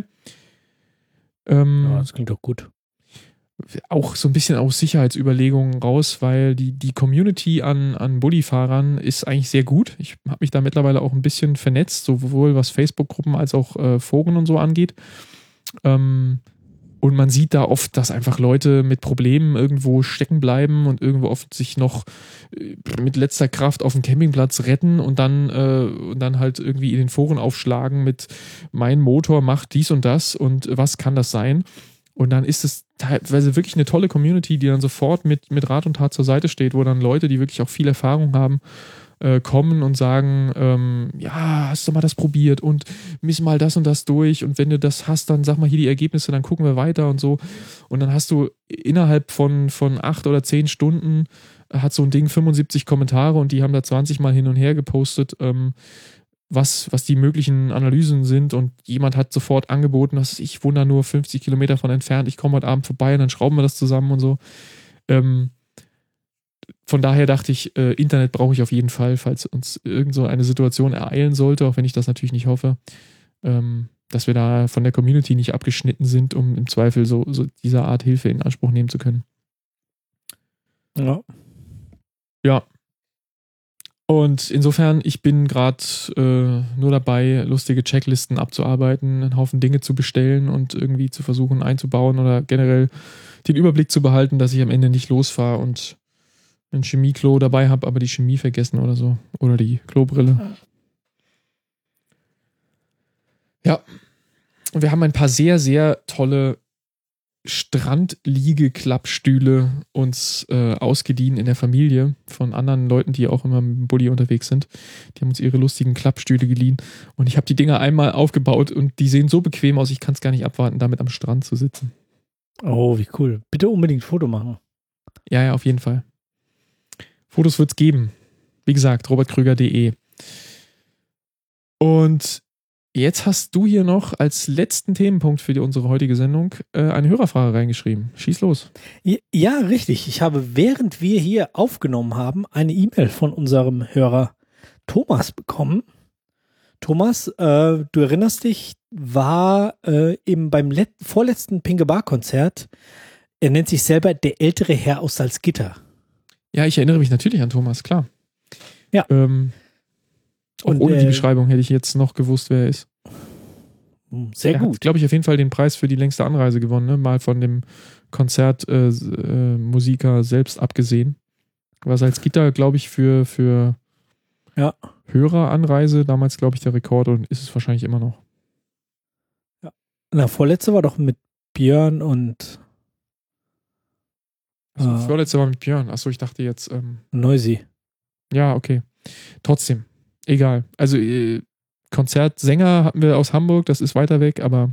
Ähm, Ja, das klingt doch gut. Auch so ein bisschen aus Sicherheitsüberlegungen raus, weil die, die Community an, an Bulli-Fahrern ist eigentlich sehr gut. Ich habe mich da mittlerweile auch ein bisschen vernetzt, sowohl was Facebook-Gruppen als auch äh, Foren und so angeht. Ähm, Und man sieht da oft, dass einfach Leute mit Problemen irgendwo stecken bleiben und irgendwo oft sich noch mit letzter Kraft auf dem Campingplatz retten und dann, äh, und dann halt irgendwie in den Foren aufschlagen mit mein Motor macht dies und das und was kann das sein? Und dann ist es teilweise wirklich eine tolle Community, die dann sofort mit, mit Rat und Tat zur Seite steht, wo dann Leute, die wirklich auch viel Erfahrung haben, äh, kommen und sagen, ähm, ja, hast du mal das probiert und miss mal das und das durch und wenn du das hast, dann sag mal hier die Ergebnisse, dann gucken wir weiter und so. Und dann hast du innerhalb von, von acht oder zehn Stunden hat so ein Ding fünfundsiebzig Kommentare und die haben da zwanzig Mal hin und her gepostet, ähm, was, was die möglichen Analysen sind und jemand hat sofort angeboten, dass ich wohne da nur fünfzig Kilometer von entfernt, ich komme heute Abend vorbei und dann schrauben wir das zusammen und so. Ähm, von daher dachte ich, äh, Internet brauche ich auf jeden Fall, falls uns irgend so eine Situation ereilen sollte, auch wenn ich das natürlich nicht hoffe, ähm, dass wir da von der Community nicht abgeschnitten sind, um im Zweifel so, so dieser Art Hilfe in Anspruch nehmen zu können. Ja. Ja. Und insofern, ich bin gerade äh, nur dabei, lustige Checklisten abzuarbeiten, einen Haufen Dinge zu bestellen und irgendwie zu versuchen einzubauen oder generell den Überblick zu behalten, dass ich am Ende nicht losfahre und ein Chemieklo dabei habe, aber die Chemie vergessen oder so. Oder die Klobrille. Ja. Und wir haben ein paar sehr, sehr tolle Strandliege-Klappstühle uns äh, ausgeliehen in der Familie von anderen Leuten, die auch immer mit dem Bulli unterwegs sind. Die haben uns ihre lustigen Klappstühle geliehen und ich habe die Dinger einmal aufgebaut und die sehen so bequem aus, ich kann es gar nicht abwarten, damit am Strand zu sitzen. Oh, wie cool. Bitte unbedingt ein Foto machen. Ja, ja, auf jeden Fall. Fotos wird es geben. Wie gesagt, robertkrüger punkt de. Und jetzt hast du hier noch als letzten Themenpunkt für die, unsere heutige Sendung äh, eine Hörerfrage reingeschrieben. Schieß los. Ja, richtig. Ich habe, während wir hier aufgenommen haben, eine E-Mail von unserem Hörer Thomas bekommen. Thomas, äh, du erinnerst dich, war äh, im, beim let- vorletzten Pinke Bar Konzert, er nennt sich selber der ältere Herr aus Salzgitter. Ja, ich erinnere mich natürlich an Thomas, klar. Ja. Ähm, Und ohne äh, die Beschreibung hätte ich jetzt noch gewusst, wer er ist. Sehr er gut. hat, glaube ich, auf jeden Fall den Preis für die längste Anreise gewonnen, ne? Mal von dem Konzertmusiker äh, äh, selbst abgesehen. War Salzgitter, glaube ich, für, für ja. Höreranreise damals, glaube ich, der Rekord und ist es wahrscheinlich immer noch. Ja. Na, vorletzte war doch mit Björn und Also, äh, vorletzte war mit Björn. Achso, ich dachte jetzt ähm, Noisy. Ja, okay. Trotzdem. Egal. Also äh, Konzertsänger hatten wir aus Hamburg, das ist weiter weg, aber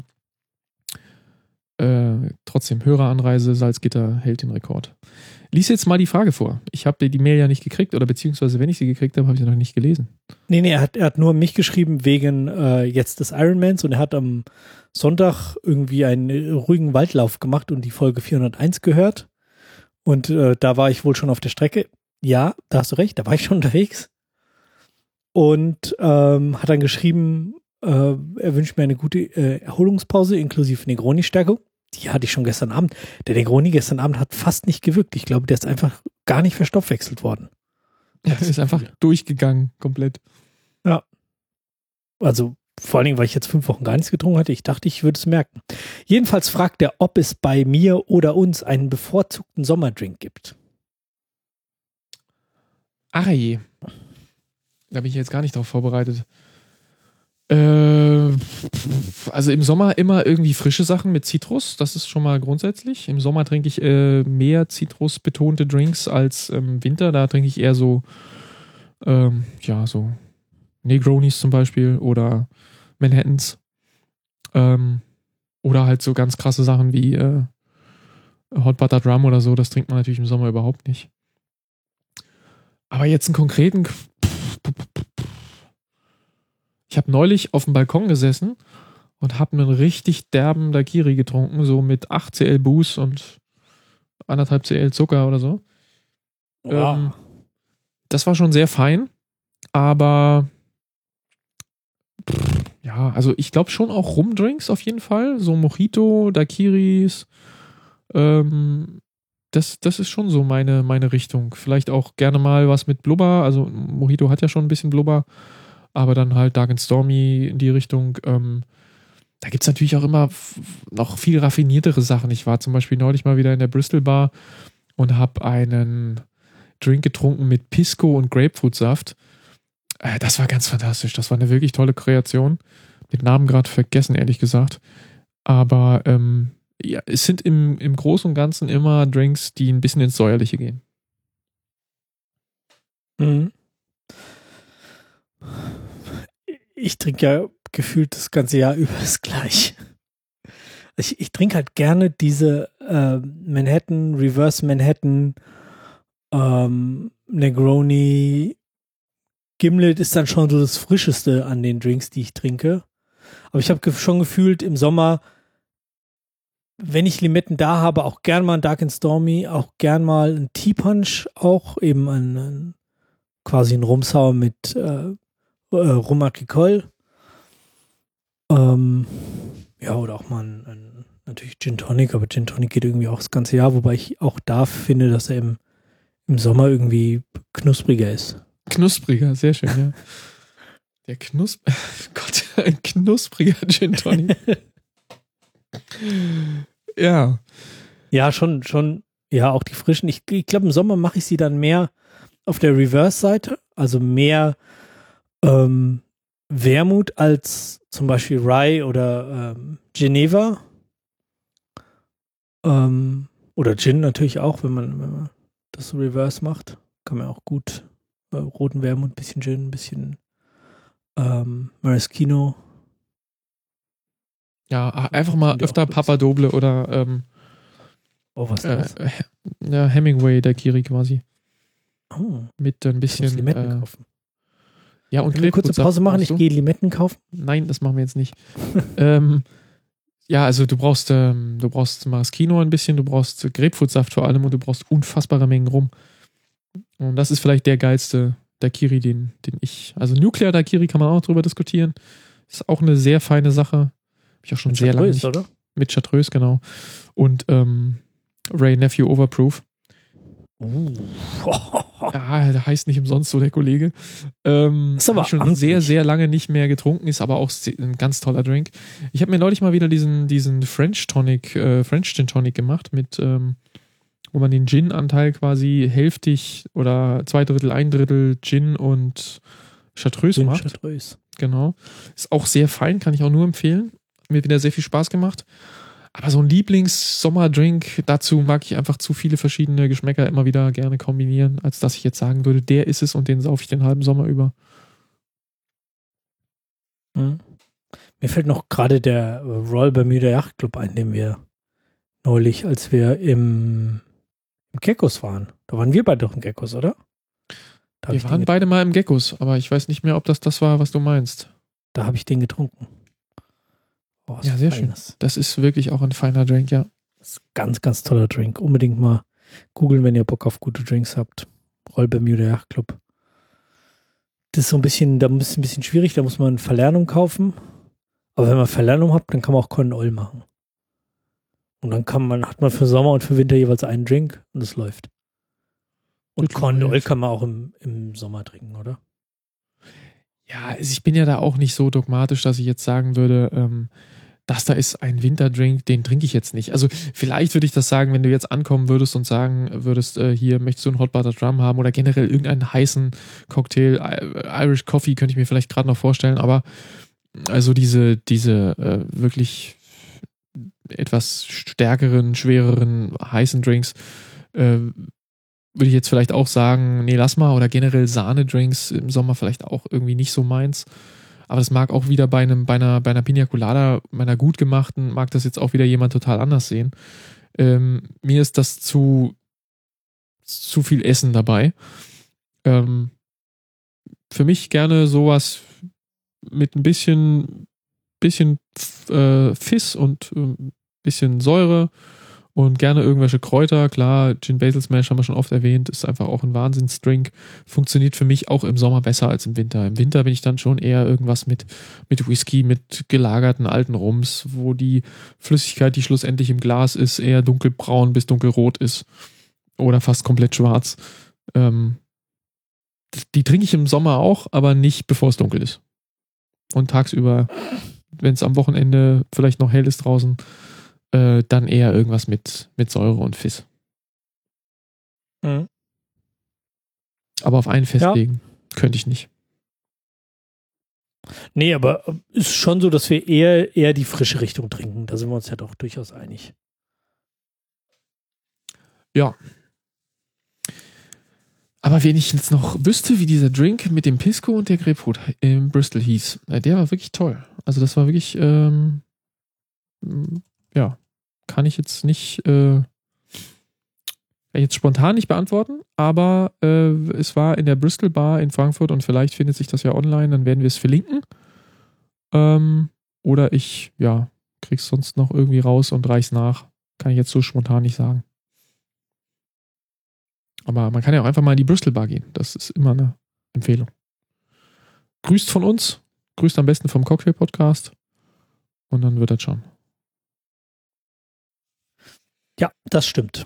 äh, trotzdem, Höreranreise, Salzgitter hält den Rekord. Lies jetzt mal die Frage vor. Ich habe die Mail ja nicht gekriegt, oder beziehungsweise wenn ich sie gekriegt habe, habe ich sie noch nicht gelesen. Nee, nee, er hat, er hat nur mich geschrieben wegen äh, jetzt des Ironmans und er hat am Sonntag irgendwie einen ruhigen Waldlauf gemacht und die Folge vierhunderteins gehört. Und äh, da war ich wohl schon auf der Strecke. Ja, da hast du recht, da war ich schon unterwegs. Und ähm, hat dann geschrieben, äh, er wünscht mir eine gute äh, Erholungspause inklusive Negroni-Stärkung. Die hatte ich schon gestern Abend. Der Negroni gestern Abend hat fast nicht gewirkt. Ich glaube, der ist einfach gar nicht verstoffwechselt worden. Ja, ist einfach durchgegangen, komplett. Ja. Also vor allen Dingen, weil ich jetzt fünf Wochen gar nichts getrunken hatte. Ich dachte, ich würde es merken. Jedenfalls fragt er, ob es bei mir oder uns einen bevorzugten Sommerdrink gibt. Ach je. Da bin ich jetzt gar nicht drauf vorbereitet. Äh, also im Sommer immer irgendwie frische Sachen mit Zitrus. Das ist schon mal grundsätzlich. Im Sommer trinke ich äh, mehr zitrusbetonte Drinks als im Winter. Da trinke ich eher so, ähm, ja, so Negronis zum Beispiel oder Manhattans. Ähm, oder halt so ganz krasse Sachen wie äh, Hot Buttered Rum oder so. Das trinkt man natürlich im Sommer überhaupt nicht. Aber jetzt einen konkreten... Ich habe neulich auf dem Balkon gesessen und habe einen richtig derben Daiquiri getrunken, so mit acht Centiliter Booze und anderthalb Centiliter Zucker oder so. Wow. Ähm, das war schon sehr fein, aber pff, ja, also ich glaube schon auch Rumdrinks auf jeden Fall, so Mojito, Daiquiris, ähm, das, das ist schon so meine, meine Richtung. Vielleicht auch gerne mal was mit Blubber, also Mojito hat ja schon ein bisschen Blubber, aber dann halt Dark and Stormy in die Richtung. Ähm, da gibt es natürlich auch immer f- noch viel raffiniertere Sachen. Ich war zum Beispiel neulich mal wieder in der Bristol Bar und habe einen Drink getrunken mit Pisco und Grapefruitsaft. Äh, das war ganz fantastisch. Das war eine wirklich tolle Kreation. Den Namen gerade vergessen, ehrlich gesagt. Aber ähm, ja, es sind im, im Großen und Ganzen immer Drinks, die ein bisschen ins Säuerliche gehen. Mhm. Ich trinke ja gefühlt das ganze Jahr über das gleich. Ich, ich trinke halt gerne diese äh, Manhattan, Reverse Manhattan, ähm, Negroni. Gimlet ist dann schon so das Frischeste an den Drinks, die ich trinke. Aber ich habe ge- schon gefühlt im Sommer, wenn ich Limetten da habe, auch gern mal ein Dark and Stormy, auch gern mal ein Tea Punch, auch eben ein, ein quasi ein Rumsauer mit äh, äh, Rum Agricole. Ähm, ja, oder auch mal ein, ein natürlich Gin Tonic, aber Gin Tonic geht irgendwie auch das ganze Jahr, wobei ich auch da finde, dass er im, im Sommer irgendwie knuspriger ist. Knuspriger, sehr schön, ja. Der Knusp... Gott, ein knuspriger Gin Tonic. Ja. Ja, schon, schon, ja, auch die frischen. Ich, ich glaube, im Sommer mache ich sie dann mehr auf der Reverse-Seite, also mehr ähm, Wermut als zum Beispiel Rye oder ähm, Geneva. Ähm, oder Gin natürlich auch, wenn man, wenn man das so Reverse macht. Kann man auch gut äh, roten Wermut, ein bisschen Gin, ein bisschen ähm, Maraschino. Ja, einfach mal öfter Papa Doble oder ähm, oh, was äh, ist das? Ja, Hemingway, der Kiri quasi. Oh, mit ein bisschen. Ich muss Limetten äh, kaufen. Ja, und Können wir kurze Pause machen? Ich gehe Limetten kaufen. Nein, das machen wir jetzt nicht. ähm, ja, also du brauchst, ähm, du brauchst Maraschino ein bisschen, du brauchst Grapefruitsaft vor allem und du brauchst unfassbare Mengen rum. Und das ist vielleicht der geilste Daiquiri, den, den ich. Also Nuclear Daiquiri kann man auch drüber diskutieren. Ist auch eine sehr feine Sache. Hab ich auch schon mit sehr lange nicht. Oder? Mit Chartreuse, genau. Und ähm, Ray Nephew Overproof. Uh. Ja, der heißt nicht umsonst so, der Kollege. Ähm, ist aber schon amtlich. sehr, sehr lange nicht mehr getrunken, ist aber auch ein ganz toller Drink. Ich habe mir neulich mal wieder diesen, diesen French Tonic, äh, French Gin Tonic gemacht, mit, ähm, wo man den Gin-Anteil quasi hälftig oder zwei Drittel, ein Drittel Gin und Chartreuse Gin macht. Chartreuse. Genau. Ist auch sehr fein, kann ich auch nur empfehlen. Hat mir wieder sehr viel Spaß gemacht. Aber so ein Lieblings-Sommerdrink, dazu mag ich einfach zu viele verschiedene Geschmäcker immer wieder gerne kombinieren, als dass ich jetzt sagen würde, der ist es und den saufe ich den halben Sommer über. Hm. Mir fällt noch gerade der Royal Bermuda Yacht Club ein, den wir neulich, als wir im, im Geckos waren. Da waren wir beide doch im Geckos, oder? Da wir waren beide mal im Geckos, aber ich weiß nicht mehr, ob das das war, was du meinst. Da habe ich den getrunken. Oh, ja, sehr Feines. Schön. Das ist wirklich auch ein feiner Drink, ja. Das ist ein ganz, ganz toller Drink. Unbedingt mal googeln, wenn ihr Bock auf gute Drinks habt. Royal Bermuda Yacht Club. Das ist so ein bisschen, da ist ein bisschen schwierig, da muss man Verlernung kaufen. Aber wenn man Verlernung hat, dann kann man auch Con Oil machen. Und dann kann man, hat man für Sommer und für Winter jeweils einen Drink und es läuft. Und Con Oil kann man auch im, im Sommer trinken, oder? Ja, also ich bin ja da auch nicht so dogmatisch, dass ich jetzt sagen würde, ähm, das da ist ein Winterdrink, den trinke ich jetzt nicht. Also vielleicht würde ich das sagen, wenn du jetzt ankommen würdest und sagen würdest, äh, hier möchtest du einen Hot Butter Rum haben oder generell irgendeinen heißen Cocktail, Irish Coffee könnte ich mir vielleicht gerade noch vorstellen, aber also diese, diese äh, wirklich etwas stärkeren, schwereren, heißen Drinks äh, würde ich jetzt vielleicht auch sagen, nee, lass mal, oder generell Sahne-Drinks im Sommer vielleicht auch irgendwie nicht so meins. Aber das mag auch wieder bei einem, bei einer, bei einer Pina Colada, bei einer gut gemachten, mag das jetzt auch wieder jemand total anders sehen. Ähm, mir ist das zu, zu viel Essen dabei. Ähm, für mich gerne sowas mit ein bisschen, bisschen äh, Fiss und ein äh, bisschen Säure. Und gerne irgendwelche Kräuter, klar, Gin Basil Smash haben wir schon oft erwähnt, ist einfach auch ein Wahnsinnsdrink. Funktioniert für mich auch im Sommer besser als im Winter. Im Winter bin ich dann schon eher irgendwas mit, mit Whisky, mit gelagerten alten Rums, wo die Flüssigkeit, die schlussendlich im Glas ist, eher dunkelbraun bis dunkelrot ist. Oder fast komplett schwarz. Ähm, die trinke ich im Sommer auch, aber nicht bevor es dunkel ist. Und tagsüber, wenn es am Wochenende vielleicht noch hell ist draußen, Äh, dann eher irgendwas mit, mit Säure und Fiss. Mhm. Aber auf einen festlegen ja. könnte ich nicht. Nee, aber ist schon so, dass wir eher, eher die frische Richtung trinken. Da sind wir uns ja doch durchaus einig. Ja. Aber wenn ich jetzt noch wüsste, wie dieser Drink mit dem Pisco und der Grapefruit im Bristol hieß, der war wirklich toll. Also das war wirklich, ähm, ja, kann ich jetzt nicht, äh, kann ich jetzt spontan nicht beantworten, aber äh, es war in der Bristol Bar in Frankfurt und vielleicht findet sich das ja online, dann werden wir es verlinken. Ähm, oder ich, ja, krieg's sonst noch irgendwie raus und reich's nach. Kann ich jetzt so spontan nicht sagen. Aber man kann ja auch einfach mal in die Bristol Bar gehen. Das ist immer eine Empfehlung. Grüßt von uns. Grüßt am besten vom Cocktail Podcast. Und dann wird das schon. Ja, das stimmt.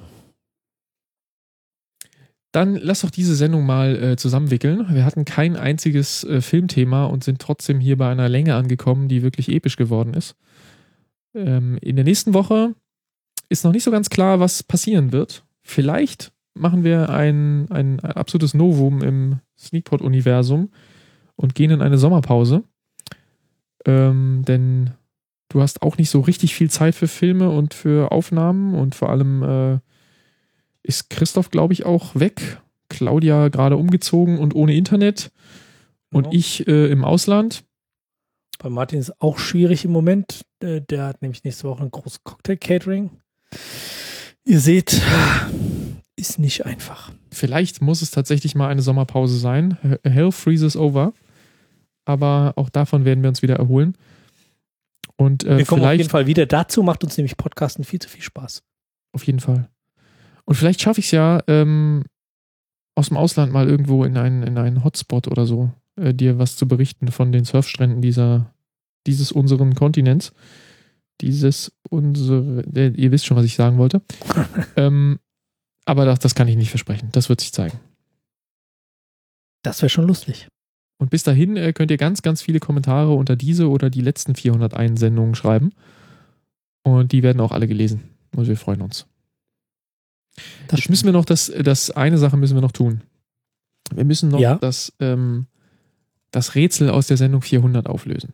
Dann lass doch diese Sendung mal äh, zusammenwickeln. Wir hatten kein einziges äh, Filmthema und sind trotzdem hier bei einer Länge angekommen, die wirklich episch geworden ist. Ähm, in der nächsten Woche ist noch nicht so ganz klar, was passieren wird. Vielleicht machen wir ein, ein absolutes Novum im Sneakpot-Universum und gehen in eine Sommerpause. Ähm, denn du hast auch nicht so richtig viel Zeit für Filme und für Aufnahmen und vor allem äh, ist Christoph, glaube ich, auch weg. Claudia gerade umgezogen und ohne Internet. Und Ja. ich äh, im Ausland. Bei Martin ist auch schwierig im Moment. Äh, Der hat nämlich nächste Woche ein großes Cocktail-Catering. Ihr seht, ist nicht einfach. Vielleicht muss es tatsächlich mal eine Sommerpause sein. Hell freezes over. Aber auch davon werden wir uns wieder erholen. Und äh, Wir kommen auf vielleicht jeden Fall wieder dazu, macht uns nämlich Podcasten viel zu viel Spaß. auf jeden Fall. Und vielleicht schaffe ich es ja, ähm, aus dem Ausland mal irgendwo in einen, in einen Hotspot oder so, äh, dir was zu berichten von den Surfstränden dieser, dieses unseren Kontinents. Dieses unsere, äh, ihr wisst schon, was ich sagen wollte. ähm, aber das, das kann ich nicht versprechen. Das wird sich zeigen. Das wäre schon lustig. Und bis dahin äh, könnt ihr ganz, ganz viele Kommentare unter diese oder die letzten vierhunderteins Sendungen schreiben. Und die werden auch alle gelesen. Und wir freuen uns. Das Jetzt müssen wir noch das, das eine Sache müssen wir noch tun. Wir müssen noch Ja. das, ähm, das Rätsel aus der Sendung vierhundert auflösen.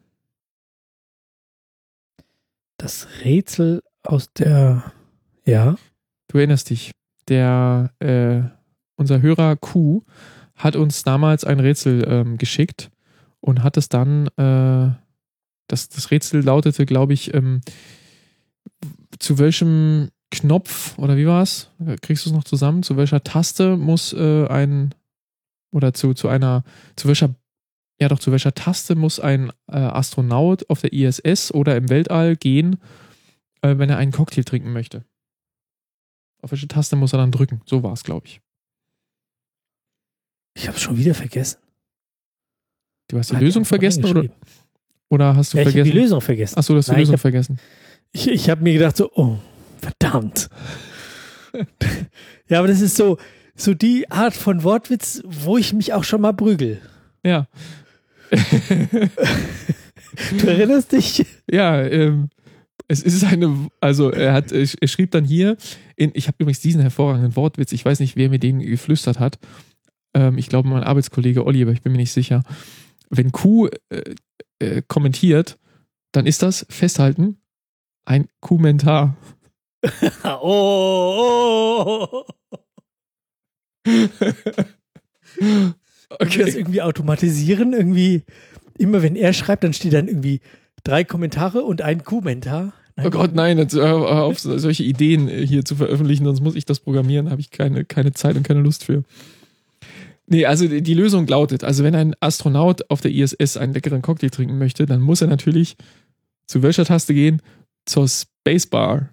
Das Rätsel aus der, ja, Du erinnerst dich, der, äh, unser Hörer Q hat uns damals ein Rätsel ähm, geschickt und hat es dann, äh, das, das Rätsel lautete, glaube ich, ähm, zu welchem Knopf, oder wie war es? Kriegst du es noch zusammen? Zu welcher Taste muss äh, ein, oder zu, zu einer, zu welcher, ja doch, zu welcher Taste muss ein äh, Astronaut auf der I S S oder im Weltall gehen, äh, wenn er einen Cocktail trinken möchte? Auf welche Taste muss er dann drücken? So war es, glaube ich. ich habe es schon wieder vergessen. Du hast die Hat Lösung jemand vergessen oder, reingeschrieben? oder hast du Ja, ich habe vergessen? die Lösung vergessen. Achso, du hast die Nein, ich Lösung hab- vergessen. Ich, ich habe mir gedacht so, oh, verdammt. Ja, aber das ist so, so die Art von Wortwitz, wo ich mich auch schon mal prügel. Ja. Du erinnerst dich? Ja, ähm, es ist eine, also er hat, er schrieb dann hier, in, ich habe übrigens diesen hervorragenden Wortwitz, ich weiß nicht, wer mir den geflüstert hat. Ähm, ich glaube, mein Arbeitskollege Olli, aber ich bin mir nicht sicher. Wenn Q äh, äh, kommentiert, dann ist das, festhalten, ein Kommentar. Oh, oh, oh. Können wir das Okay. irgendwie automatisieren? Irgendwie, immer wenn er schreibt, dann steht dann irgendwie drei Kommentare und ein Kommentar. Nein. Oh Gott, nein, jetzt hör hör auf, solche Ideen hier zu veröffentlichen, sonst muss ich das programmieren, habe ich keine, keine Zeit und keine Lust für. Nee, also die die Lösung lautet, also wenn ein Astronaut auf der I S S einen leckeren Cocktail trinken möchte, dann muss er natürlich zu welcher Taste gehen? Zur Spacebar.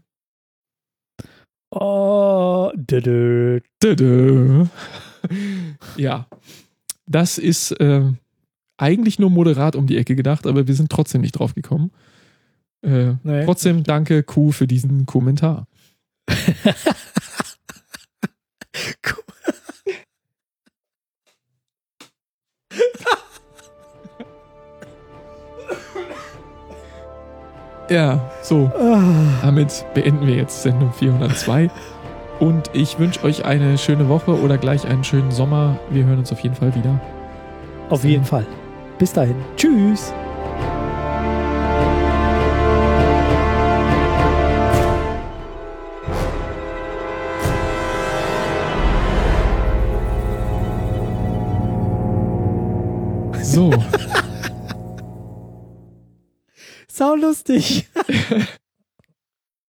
Oh, dö, dö. Dö-dö. Ja, das ist äh, eigentlich nur moderat um die Ecke gedacht, aber wir sind trotzdem nicht drauf gekommen. Äh, Nee. trotzdem danke Q für diesen Kommentar. Ja, so. Ah. Damit beenden wir jetzt Sendung vierhundertzwei. Und ich wünsche euch eine schöne Woche oder gleich einen schönen Sommer. Wir hören uns auf jeden Fall wieder. Auf jeden Fall. Bis dahin. Tschüss. So. Sau lustig.